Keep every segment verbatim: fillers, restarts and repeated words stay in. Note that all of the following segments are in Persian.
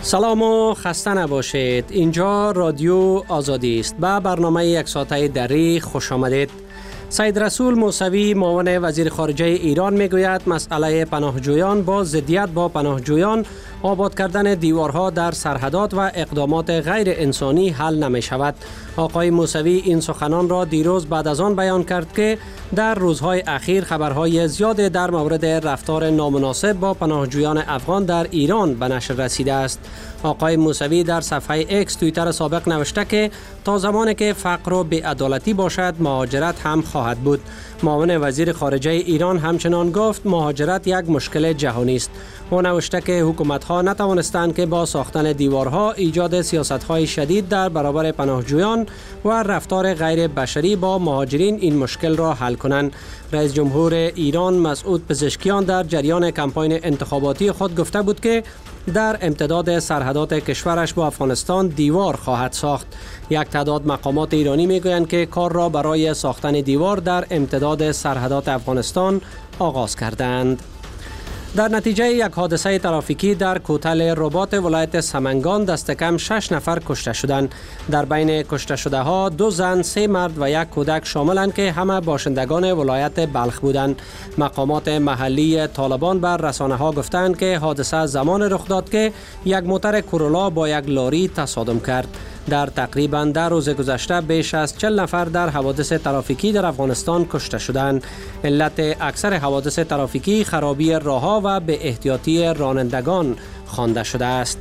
سلام و خسته نباشید. اینجا رادیو آزادی است. به برنامه یک ساعته دری خوش آمدید. سید رسول موسوی معاون وزیر خارجه ایران میگوید مسئله پناهجویان با ضدیت با پناهجویان، آباد کردن دیوارها در سرحدات و اقدامات غیر انسانی حل نمی شود. آقای موسوی این سخنان را دیروز بعد از آن بیان کرد که در روزهای اخیر خبرهای زیاد در مورد رفتار نامناسب با پناهجویان افغان در ایران به نشر رسیده است. آقای موسوی در صفحه اکس توییتر سابق نوشته که تا زمانی که فقر و بی‌عدالتی باشد مهاجرت هم خواهد بود. معاون وزیر خارجه ایران همچنان گفت مهاجرت یک مشکل جهانی است. او نوشته که حکومت‌ها نتوانستند که با ساختن دیوارها ایجاد سیاست‌های شدید در برابر پناهجویان و رفتار غیر بشری با مهاجرین این مشکل را حل کنند. رئیس جمهور ایران مسعود پزشکیان در جریان کمپاین انتخاباتی خود گفته بود که در امتداد سرحدات کشورش با افغانستان دیوار خواهد ساخت. یک تعداد مقامات ایرانی میگویند که کار را برای ساختن دیوار در امتداد سرحدات افغانستان آغاز کردند. در نتیجه یک حادثه ترافیکی در کوتل رباط ولایت سمنگان دست کم شش نفر کشته شدند. در بین کشته شده ها دو زن، سه مرد و یک کودک شاملند که همه باشندگان ولایت بلخ بودند. مقامات محلی طالبان بر رسانه ها گفتند که حادثه زمان رخ داد که یک موتر کورولا با یک لاری تصادم کرد. در تقریباً در روز گذشته بیش از چهل نفر در حوادث ترافیکی در افغانستان کشته شدند. علت اکثر حوادث ترافیکی خرابی راه‌ها و به احتیاطی رانندگان خوانده شده است.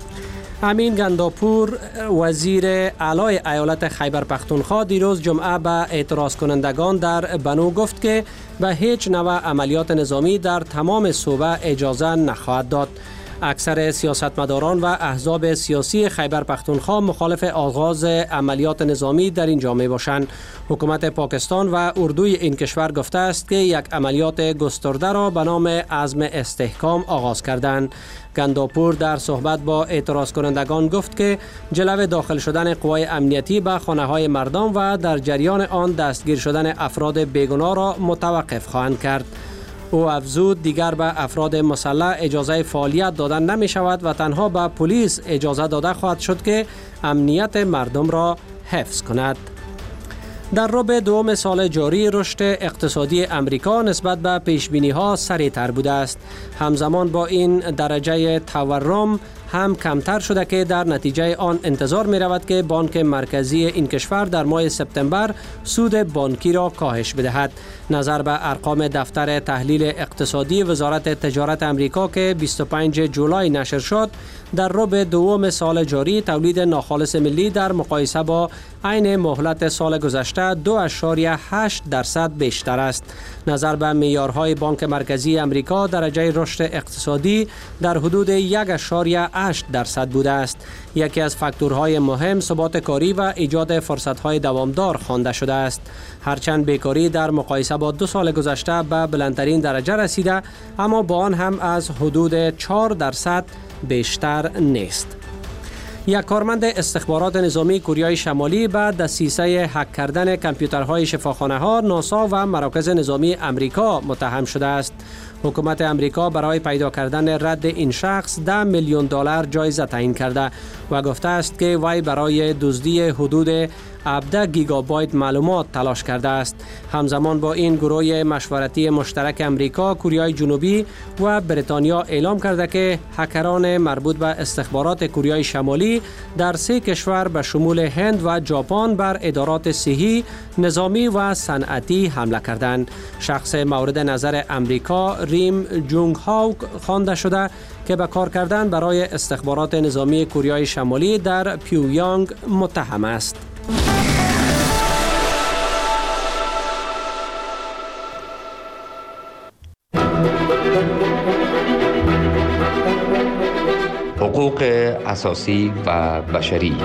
امین گنداپور وزیر اعلی ایالت خیبر پختونخوا دیروز جمعه به اعتراض کنندگان در بنو گفت که به هیچ نوع عملیات نظامی در تمام صوبه اجازه نخواهد داد. اکثر سیاستمداران و احزاب سیاسی خیبر پختونخوا مخالف آغاز عملیات نظامی در اینجا می باشند. حکومت پاکستان و اردوی این کشور گفته است که یک عملیات گسترده را به نام عزم استحکام آغاز کردند. گنداپور در صحبت با اعتراض کنندگان گفت که جلو داخل شدن قوای امنیتی به خانه های مردم و در جریان آن دستگیر شدن افراد بیگناه را متوقف خواهند کرد. او افزود دیگر به افراد مسلح اجازه فعالیت دادن نمی شود و تنها به پلیس اجازه داده خواهد شد که امنیت مردم را حفظ کند. در ربع دوم سال جاری رشد اقتصادی امریکا نسبت به پیشبینی ها سریعتر بوده است. همزمان با این درجه تورم هم کمتر شده که در نتیجه آن انتظار می رود که بانک مرکزی این کشور در ماه سپتامبر سود بانکی را کاهش بدهد. نظر به ارقام دفتر تحلیل اقتصادی وزارت تجارت امریکا که بیست و پنجم جولای نشر شد، در ربع دوم سال جاری تولید ناخالص ملی در مقایسه با عین مهلت سال گذشته دو اشاریه هشت درصد بیشتر است. نظر به معیارهای بانک مرکزی امریکا درجه رشد اقتصادی در حدود یک اشاریه هشت درصد بوده است. یکی از فاکتورهای مهم ثبات کاری و ایجاد فرصت‌های دوامدار خوانده شده است. هرچند بیکاری در مقایسه با دو سال گذشته به بلندترین درجه رسیده، اما با آن هم از حدود چهار درصد بیشتر نیست. یک کارمند استخبارات نظامی کره شمالی به دسیسه هک کردن کامپیوترهای شفاخانه ها، ناسا و مراکز نظامی امریکا متهم شده است. حکومت امریکا برای پیدا کردن رد این شخص ده میلیون دلار جایزه تعیین کرده و گفته است که وی برای دزدی حدود هفده گیگابایت معلومات تلاش کرده است. همزمان با این گروه مشورتی مشترک امریکا، کره جنوبی و بریتانیا اعلام کرده که هکران مربوط به استخبارات کره شمالی در سه کشور به شمول هند و ژاپن بر ادارات صحی، نظامی و صنعتی حمله کردند. شخص مورد نظر امریکا ریم جونگ هاو خوانده شده که به کار کردن برای استخبارات نظامی کره شمالی در پیونگیانگ متهم است. حقوق اساسی و بشری.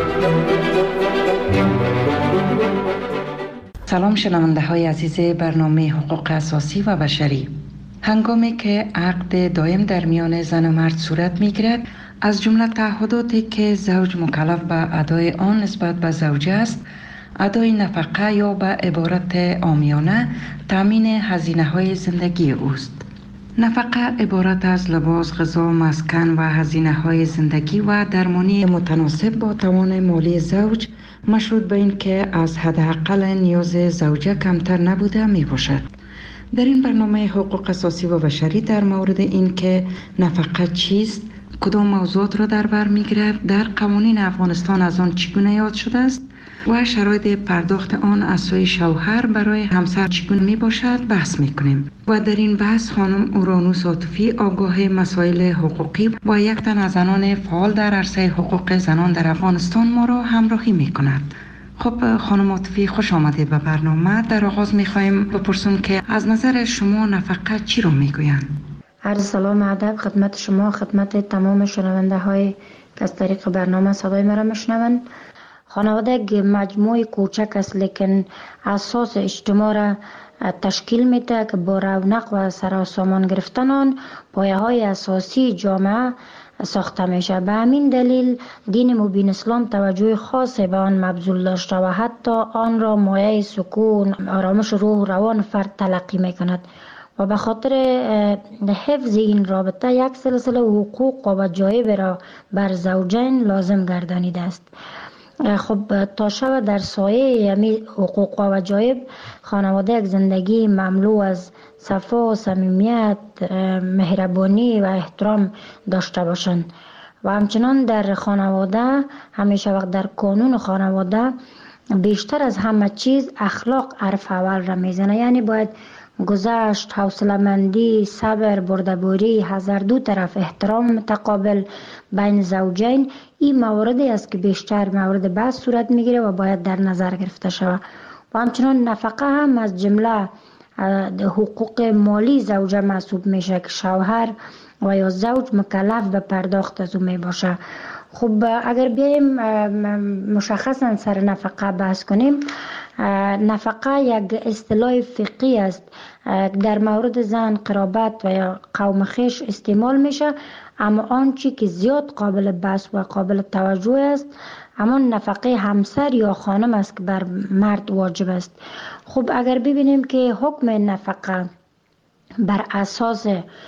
سلام شنونده های عزیز برنامه حقوق اساسی و بشری. هنگامی که عقد دائم در میان زن و مرد صورت می گیرد، از جمله تعهداتی که زوج مکلف به ادای آن نسبت به زوجه است، ادای نفقه یا به عبارت عامیانه تامین هزینه های زندگی اوست. نفقه عبارت از لباس، غذا، مسکن و هزینه های زندگی و درمانی متناسب با توان مالی زوج مشروط به این که از حداقل نیاز زوجه کمتر نبوده می باشد. در این برنامه حقوق اساسی و بشری در مورد این که نفقه چیست، کدام موضوعات را در بر می‌گیرد، در قوانین افغانستان از آن چگونه یاد شده است و شرایط پرداخت آن از سوی شوهر برای همسر چگونه می باشد بحث می کنیم. و در این بحث خانم اورانوس عاطفی آگاه مسائل حقوقی و یک تن از زنان فعال در عرصه حقوق زنان در افغانستان ما را همراهی می کند. خب خانم عاطفی، خوش آمدید به برنامه. در آغاز می خواهیم بپرسیم که از نظر شما نفقه چی را می گویند؟ عرض سلام ادب خدمت شما، خدمت تمام شنونده های که از طریق برنامه صدای مرا میشنوند. خانواده یک مجموعه کوچک است لیکن اساس اجتماع را تشکیل میده که با رونق و سراسامان گرفتن آن پایه های اساسی جامعه ساخته میشه. به همین دلیل دین مبین اسلام توجه خاصی به آن مبذول داشته و حتی آن را مایه سکون، آرامش روح و روان فرد تلقی میکند و به خاطر حفظ این رابطه یک سلسله حقوق و وجایب را بر زوجین لازم گردانیده است. خب تا شب در سایه یمی حقوق و وجایب خانواده یک زندگی مملو از صفا و صمیمیت، مهربانی و احترام داشته باشند و همچنان در خانواده همیشه وقت در قانون خانواده بیشتر از همه چیز اخلاق حرف اول را میزنه. یعنی باید گذشت، حوصله‌مندی، صبر، بردباری، هر دو طرف احترام متقابل بین زوجین این مواردی است که بیشتر مورد بحث صورت میگیره و باید در نظر گرفته شود. و همچنان نفقه هم از جمله حقوق مالی زوجه محسوب میشه که شوهر و یا زوج مکلف به پرداخت از او می باشه. خب اگر بیایم مشخصا سر نفقه بحث کنیم، نفقه یک اصطلاح فقهی است در مورد زن، قرابت و یا قوم خویش استعمال میشه، اما آنچه که زیاد قابل بحث و قابل توجه است اما نفقه همسر یا خانم است که بر مرد واجب است. خب اگر ببینیم که حکم نفقه بر اساس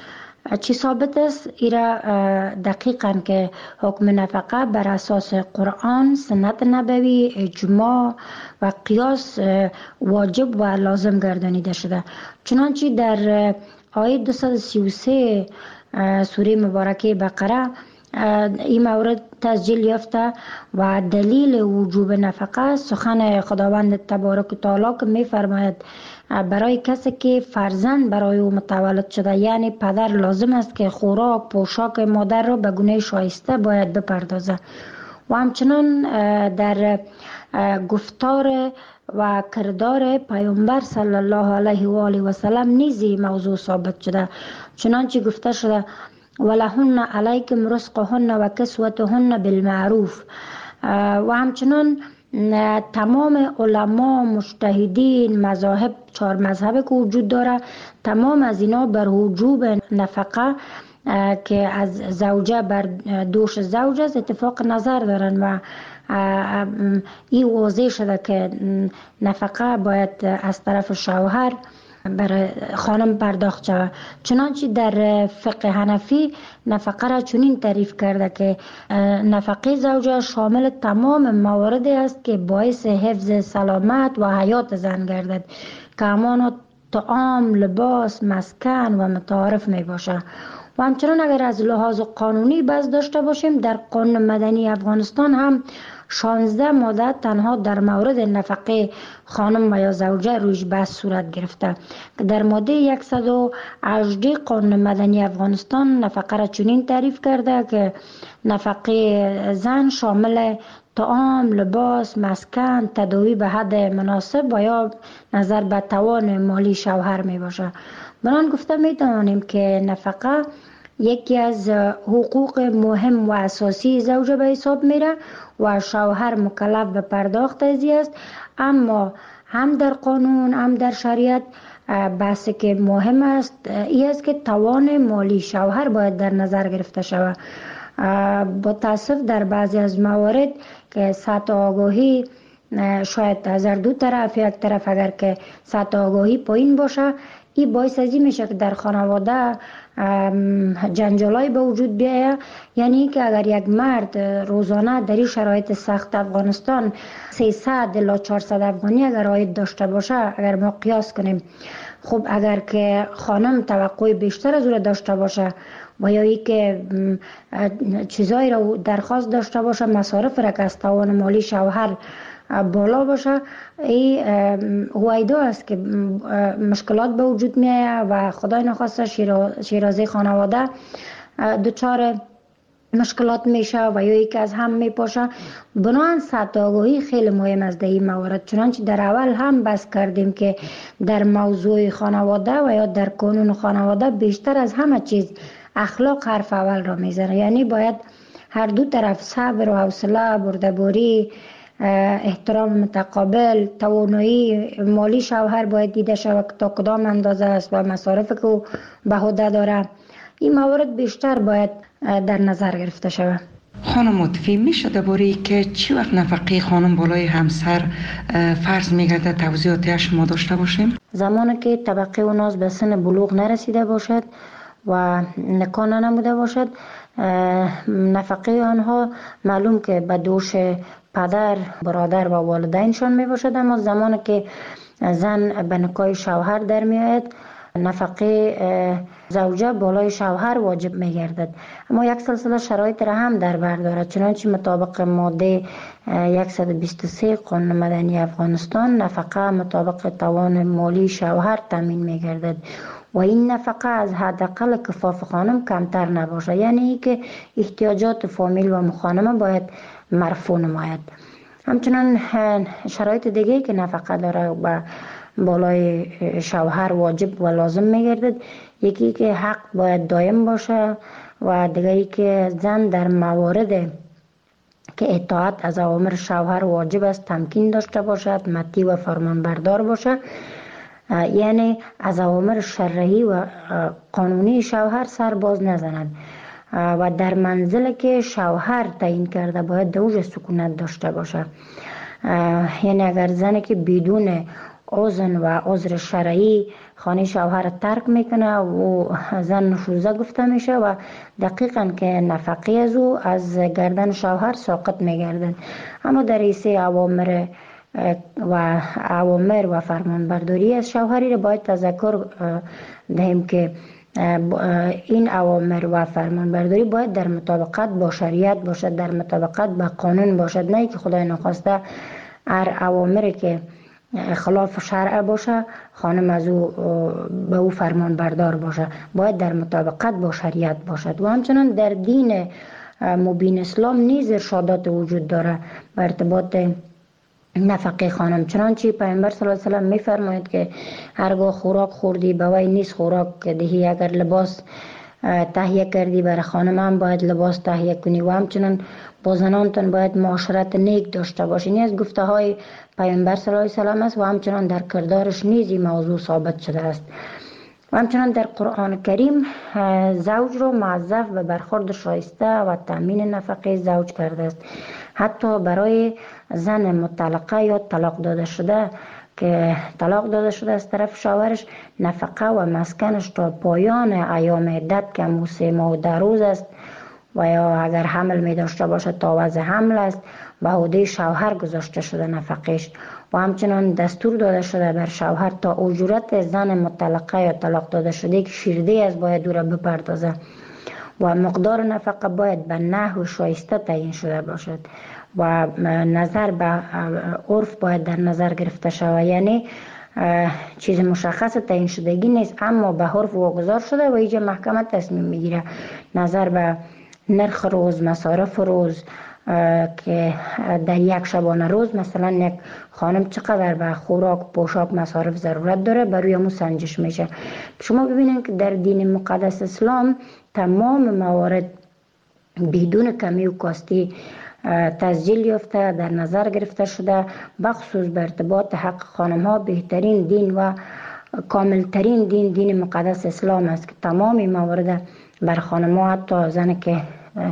چی ثابت است، ایرا دقیقاً که حکم نفقه بر اساس قرآن، سنت نبوی، اجماع و قیاس واجب و لازم گردانیده شده. چنانچه در آیه دویست و سی و سه سوره مبارکه بقره این مورد تسجیل یافته و دلیل وجوب نفقه سخن خداوند تبارک و تعالی که می فرماید برای کسی که فرزند برای او متولد شده، یعنی پدر لازم است که خوراک پوشاک مادر را به گونه شایسته باید بپردازه. و همچنان در گفتار و کردار پیامبر صلی الله علیه و آله و سلم نیز موضوع ثابت شده، چنانچه گفته شده ولهن علیکم رزقهن و کسوتهن بالمعروف. و همچنان تمام علما، مجتهدین، مذاهب، چهار مذهب که وجود داره، تمام از اینا بر وجوب نفقه که از زوجه بر دوش زوج است اتفاق نظر دارن و این واضح شده که نفقه باید از طرف شوهر برای خانم پرداخت شود. چنانچه در فقه حنفی نفقه را چنین تعریف کرده که نفقه زوجه شامل تمام مواردی است که باعث حفظ سلامت و حیات زن گردد که همان طعام، لباس، مسکن و متعارف می باشه. و همچنان اگر از لحاظ قانونی بحث داشته باشیم، در قانون مدنی افغانستان هم شانزده ماده تنها در مورد نفقه خانم و یا زوجه رویش بحث صورت گرفته که در ماده صد و هجده قانون مدنی افغانستان نفقه را چنین تعریف کرده که نفقه زن شامل طعام، لباس، مسکن، تداوی به حد مناسب و یا نظر به توان مالی شوهر می باشه. بنان گفته می توانیم که نفقه یکی از حقوق مهم و اساسی زوجه به حساب میره و شوهر مکلف به پرداخت ازی است. اما هم در قانون هم در شریعت بحثی که مهم است این است که توان مالی شوهر باید در نظر گرفته شود. با تاسف در بعضی از موارد که سطح آگاهی شاید از هر دو طرف، یک طرف اگر که سطح آگاهی پایین باشه، این باعث ازی میشه که در خانواده جنجالای به وجود بیاید. یعنی که اگر یک مرد روزانه در این شرایط سخت افغانستان سیصد الی چهارصد افغانی اگر عاید داشته باشه، اگر ما قیاس کنیم، خب اگر که خانم توقع بیشتر از او داشته باشه و یا ای که چیزایی را درخواست داشته باشه، مصارف را که از توان مالی شوهر بالا باشه، این هویدا است که مشکلات به وجود می آید و خدای نخواسته شیرازه خانواده دچار مشکلات میشه و یا ای که از هم میپاشه. بنابراین سطح آگاهی خیلی مهم است در این موارد. چنانچه در اول هم بحث کردیم که در موضوع خانواده و یا در قانون خانواده بیشتر از همه چیز اخلاق حرف اول را میزنه. یعنی باید هر دو طرف صبر و حوصله، بردباری، احترام متقابل، توانایی مالی شوهر باید دیده شود که تا کدام اندازه است و مصارف که او به عهده داره. این موارد بیشتر باید در نظر گرفته شود. خانم مطفی، میشه درباره که چی وقت نفقه خانم بالای همسر فرض میگرده توضیحاتش ما داشته باشیم؟ زمانی که طبقه اوناز به سن بلوغ نرسیده باشد و نکاح نموده باشد، نفقه آنها معلوم که به دوش پدر، برادر و والدینشان می باشد. اما زمانی که زن به نکاح شوهر در می آید، نفقه زوجه بالای شوهر واجب می گردد. اما یک سلسله شرایط را هم در بر دارد. چنانچه مطابق ماده صد و بیست و سه قانون مدنی افغانستان، نفقه مطابق توان مالی شوهر تامین می گردد و این نفقه از حداقل کفاف خانم کمتر نباشه. یعنی که احتیاجات فامیل و مخانمه باید مرفوع نماید. همچنان شرایط دیگه که نفقه داره و بالای شوهر واجب و لازم میگردد، یکی که حق باید دائم باشه و دیگری که زن در موارد که اطاعت از اوامر شوهر واجب است تمکین داشته باشد، مطیع و فرمانبردار باشه. یعنی از اوامر شرعی و قانونی شوهر سر باز نزند و در منزل که شوهر تعیین کرده باید دوج سکونت داشته باشه. یعنی اگر زنی که بدون اذن و عذر شرعی خانه شوهر ترک میکنه و زن نشوزه گفته میشه و دقیقاً که نفقه از او از گردن شوهر ساقط میگردن. اما در حیث اوامر و اوامر و فرمانبرداری از شوهری را باید تذکر دهیم که این اوامر و فرمانبرداری باید در مطابقت با شریعت باشد، در مطابقت با قانون باشد، نه که خدای نخواسته هر اوامری که خلاف شرع باشه خانم از او به او فرمان بردار باشه. باید در مطابقت با شریعت باشد. و همچنان در دین مبین اسلام نیز ارشادات وجود داره به ارتباط نفقه خانم. چنانچه پیامبر صلی الله علیه و سلم میفرماید که هرگاه خوراک خوردی به وی نیست خوراک دهی، اگر لباس تهیه کردی برای خانم هم باید لباس تهیه کنی و همچنان با زنانتون باید معاشرت نیک داشته باشی. این از گفته های پیامبر صلی الله علیه و سلم است و همچنان در کردارش نیز این موضوع ثابت شده است. و همچنان در قرآن کریم زوج رو موظف به برخورد شایسته و تامین نفقه زوج کرده است. حتی برای زن مطلقه یا طلاق داده شده که طلاق داده شده از طرف شوهرش، نفقه و مسکنش تا پایان ایام عدت که همون سه ماه و ده روز است و یا اگر حمل می داشته باشه تا وضع حمل است به عهده شوهر گذاشته شده نفقهش. و همچنان دستور داده شده بر شوهر تا اجورت زن مطلقه یا طلاق داده شده که شیرده از باید او را بپردازه و مقدار نفقه باید به نحو شایسته تعیین شده باشد و نظر به عرف باید در نظر گرفته شود. یعنی چیز مشخص تعیین شدگی نیست اما به عرف واگذار شده و اینجا محکمه تصمیم میگیره نظر به نرخ روز، مصارف روز که در یک شبانه روز مثلا یک خانم چقدر به خوراک، پوشاک، مصارف ضرورت داره بروی همون سنجش میشه. شما ببینید که در دین مقدس اسلام تمام موارد بدون کمی و کاستی تسجیل یافته در نظر گرفته شده. بخصوص به ارتباط حق خانم ها بهترین دین و کاملترین دین دین مقدس اسلام است که تمام موارد بر خانم ها، حتی زن که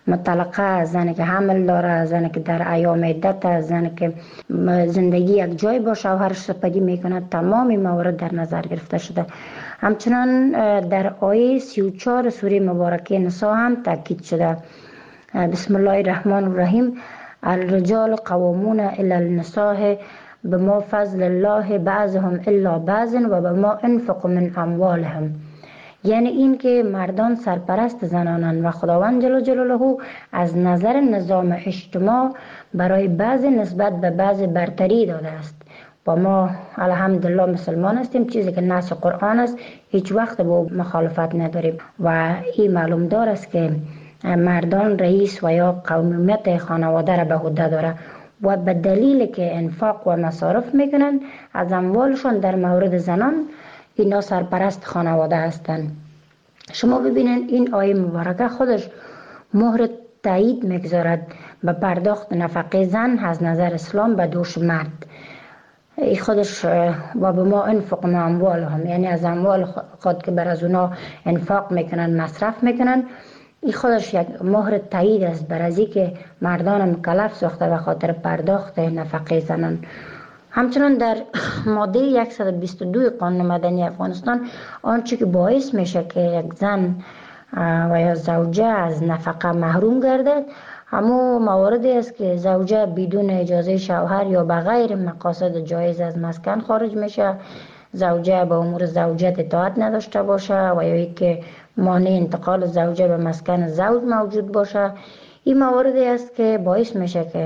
مطلقه، زنی که حمل داره، زنی که در ایام عدت، زنی که زندگی یک جای با شوهرش سپری میکنه، تمام این موارد در نظر گرفته شده. همچنان در آیه سی و چهار سوره مبارکه نساء هم تاکید شده. بسم الله الرحمن الرحیم: الرجال قوامون علی النساء بما فضل الله بعضهم الا بعض و بما انفقوا من اموالهم. یعنی این که مردان سرپرست زنانند و خداوند جل جلاله از نظر نظام اجتماع برای بعض نسبت به بعض برتری داده است. با ما الحمدلله مسلمان هستیم، چیزی که نص قرآن است هیچ وقت با مخالفت نداریم و این معلوم دار است که مردان رئیس و یا قومیت خانواده را به عهده داره و به دلیل که انفاق و مصارف میکنن از اموالشون در مورد زنان اینا سرپرست خانواده هستند. شما ببینید این آیه مبارکه خودش مهر تایید میگذارد به پرداخت نفقه زن از نظر اسلام به دوش مرد. ای خودش و به ما انفق ما اموالهم، یعنی از اموال خود که بر از اونا انفاق میکنن مصرف میکنن، این خودش یک مهر تایید است بر از که مردان مکلف ساخته به خاطر پرداخت نفقه زنان. همچنان در ماده صد و بیست و دو قانون مدنی افغانستان آنچه که باعث میشه که یک زن و یا زوجه از نفقه محروم گردد همو مواردی است که زوجه بدون اجازه شوهر یا بغیر مقاصد جایز از مسکن خارج میشه، زوجه به امور زوجت اطاعت نداشته باشه و یا ای که مانع انتقال زوجه به مسکن زوج موجود باشه. این مواردی است که باعث میشه که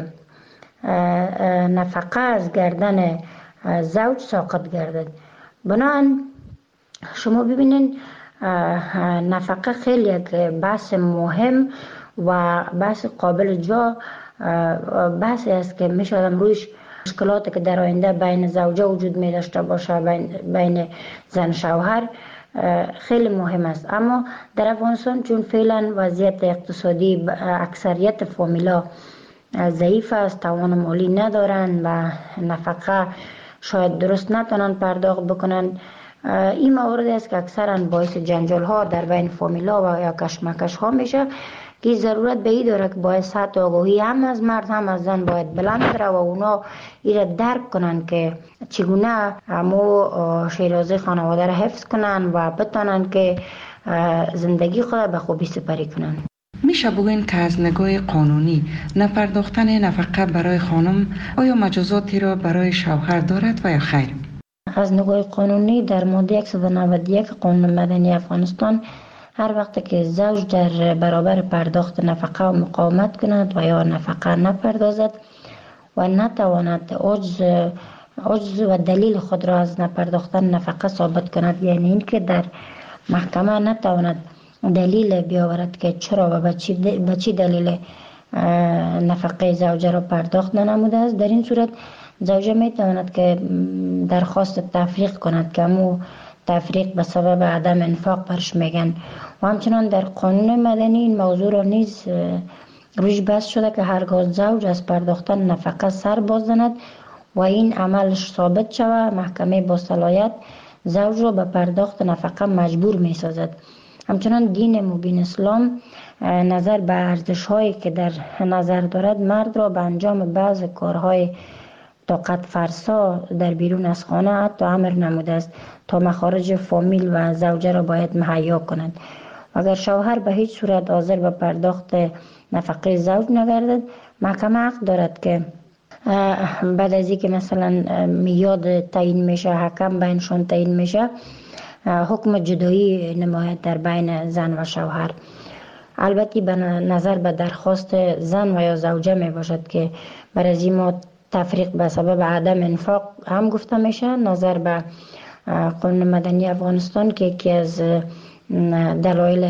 نفقه از گردن زوج ساقط گردد. بنابراین شما ببینید نفقه خیلی یک بحث مهم و بحث قابل جا بحثی است که میشه آدم رویش مشکلاتی که در آینده بین زوجه وجود می داشته باشه، بین, بین زن شوهر خیلی مهم است. اما در افغانستان چون فعلا وضعیت اقتصادی اکثریت فامیلا ضعیف است، توان مالی ندارن و نفقه شاید درست نتونن پرداخت بکنن، این موارد است که اکثرا باعث جنجال ها در بین فامیلا و یا کشمکش ها میشه که ضرورت به این داره که باید سطح آگاهی هم از مرد هم از زن باید بلند بره و اونا ایره درک کنن که چگونه همو شیرازه خانواده را حفظ کنن و بتانن که زندگی خود به خوبی سپری کنن. میشه بگوین که از نگاه قانونی نپرداختن نفقه برای خانم آیا مجازاتی را برای شوهر دارد و یا خیر؟ از نگاه قانونی در ماده صد و نود و یک قانون مدنی افغانستان هر وقت که زوج در برابر پرداخت نفقه و مقاومت کند و یا نفقه نپردازد و نتواند عجز عجز و دلیل خود را از نپرداختن نفقه ثابت کند، یعنی این که در محکمه نتواند دلیل بیاورد که چرا و به چی دلیل نفقه زوجه را پرداخت ننموده است، در این صورت زوجه می تواند که درخواست تفریق کند که همو تفریق به سبب عدم انفاق برش میگن. و همچنان در قانون مدنی این موضوع را نیز روش بحث شده که هرگاه زوج از پرداختن نفقه سر باز زند و این عملش ثابت شود، محکمه با صلاحیت زوج را به پرداخت نفقه مجبور می سازد. همچنان دین مبین اسلام نظر به ارزش هایی که در نظر دارد مرد را به انجام بعض کارهای طاقت فرسا در بیرون از خانه حتی امر نموده است تا مخارج فامیل و زوجه را باید مهیا کنند. اگر شوهر به هیچ صورت حاضر به پرداخت نفقه زوج نگردد، محکمه حق دارد که بعد از اینکه مثلا میاد تعیین میشه، حکم بینشون تعیین میشه، حکم جدایی نماید در بین زن و شوهر. البته به نظر به درخواست زن و یا زوجه می باشد که برای از این ما تفریق به سبب عدم انفاق هم گفته میشه. نظر به قانون مدنی افغانستان که یکی از دلایل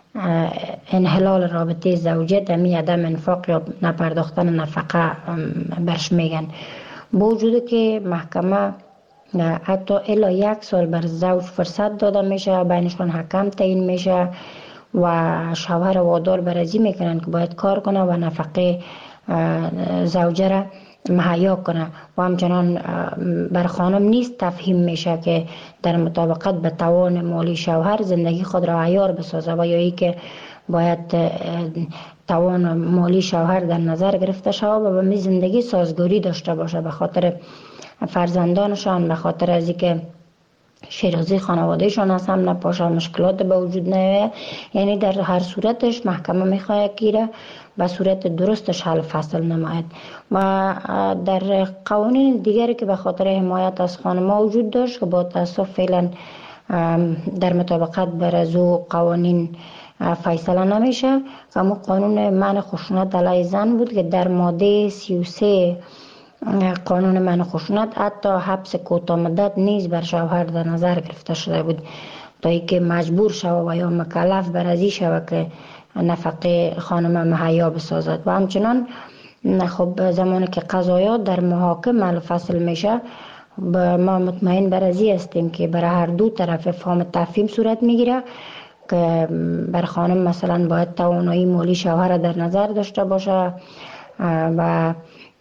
انحلال رابطه زوجیت همی عدم انفاق یا نپرداختن نفقه برش میگن. با وجود که محکمه حتی الی یک سال بر زوج فرصت داده میشه، بینشون حکم تعیین میشه و شوهر وادار برازی میکنن که باید کار کنه و نفقه زوجه را مهیا کنه و همچنان بر خانم نیست تفهیم میشه که در مطابقت به توان مالی شوهر زندگی خود را عیار بسازه و یا ای که باید توان مالی شوهر در نظر گرفته شود و به می زندگی سازگاری داشته باشه، به خاطر فرزندانشان، به خاطر از اینکه شیرازی خانوادهشان از هم نپاشه، مشکلات به وجود نیاید. یعنی در هر صورتش محکمه میخواهد گیره و صورت درستش حل فصل نماید. و در قوانین دیگری که به خاطر حمایت از خانم‌ها وجود داشت که با تاسف فعلا در مطابقت بر از او قوانین فیصله نمیشه، اما قانون منع خشونت علیه زن بود که در ماده سی و سه قانون منع خشونت حتی حبس کوتاه مدت نیز بر شوهر در نظر گرفته شده بود تا اینکه مجبور شود و یا مکلف بر ازی شود که نفقه خانم مهیا بسازد. و همچنان خب زمانی که قضایات در محاکم حل فصل میشه، ما مطمئن بر ازی هستیم که برای هر دو طرف فهم تفهیم صورت میگیره که بر خانم مثلا باید توانایی مالی شوهر در نظر داشته باشه و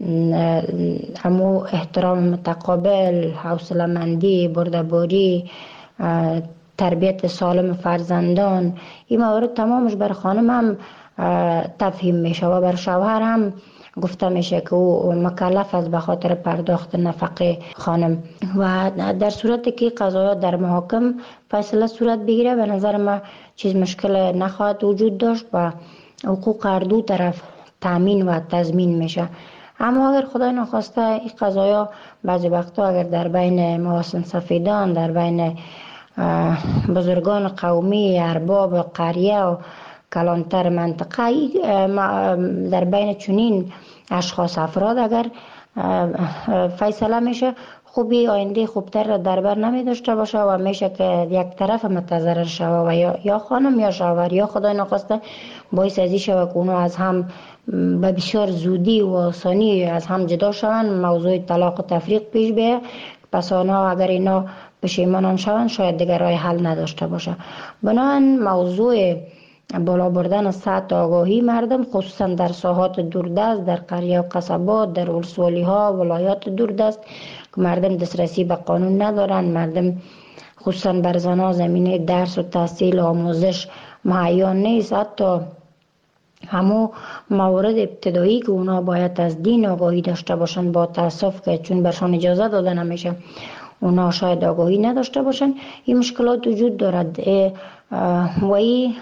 همو احترام متقابل، حوصله‌مندی، بردباری، تربیت سالم فرزندان، این موارد تمامش بر خانم هم تفهیم میشه و بر شوهر هم گفته میشه که او مکلف است به خاطر پرداخت نفقه خانم. و در صورتی که قضایا در محاکم فیصله صورت بگیره، به نظر ما چیز مشکل نخواهد وجود داشت و حقوق هر دو طرف تامین و تضمین میشه. اما اگر خدای نخواسته این قضایا بعضی وقتا اگر در بین محاسن سفیدان، در بین بزرگان قومی، ارباب قریه و کلانتر منطقه، در بین چنین اشخاص افراد اگر فیصله میشه، خوبی آینده خوبتر را در بر نمی داشته باشه و میشه که یک طرف متضرر شود و یا, یا خانم یا شوهر یا خدای نخواسته باعث ازی شود که اونو از هم به بسیار زودی و آسانی از هم جدا شوند، موضوع طلاق و تفریق پیش بیه. پس آنها اگر اینا پشیمان شوند شاید دیگر راه حل نداشته باشه. بنابراین موضوع بالا بردن سطح آگاهی مردم، خصوصا در ساحات دوردست، در قریه و قصبات، در ولسوالی ها، ولایات دوردست که مردم دسترسی به قانون ندارن، مردم خصوصا بر زنها زمینه درس و تحصیل و آموزش مهیا نیست. حتی همو موارد ابتدایی که اونا باید از دین آگاهی داشته باشن، با تاسف که چون برشان اجازه داده نمیشه اونا شاید آگاهی نداشته باشن، این مشکلات وجود دارد و این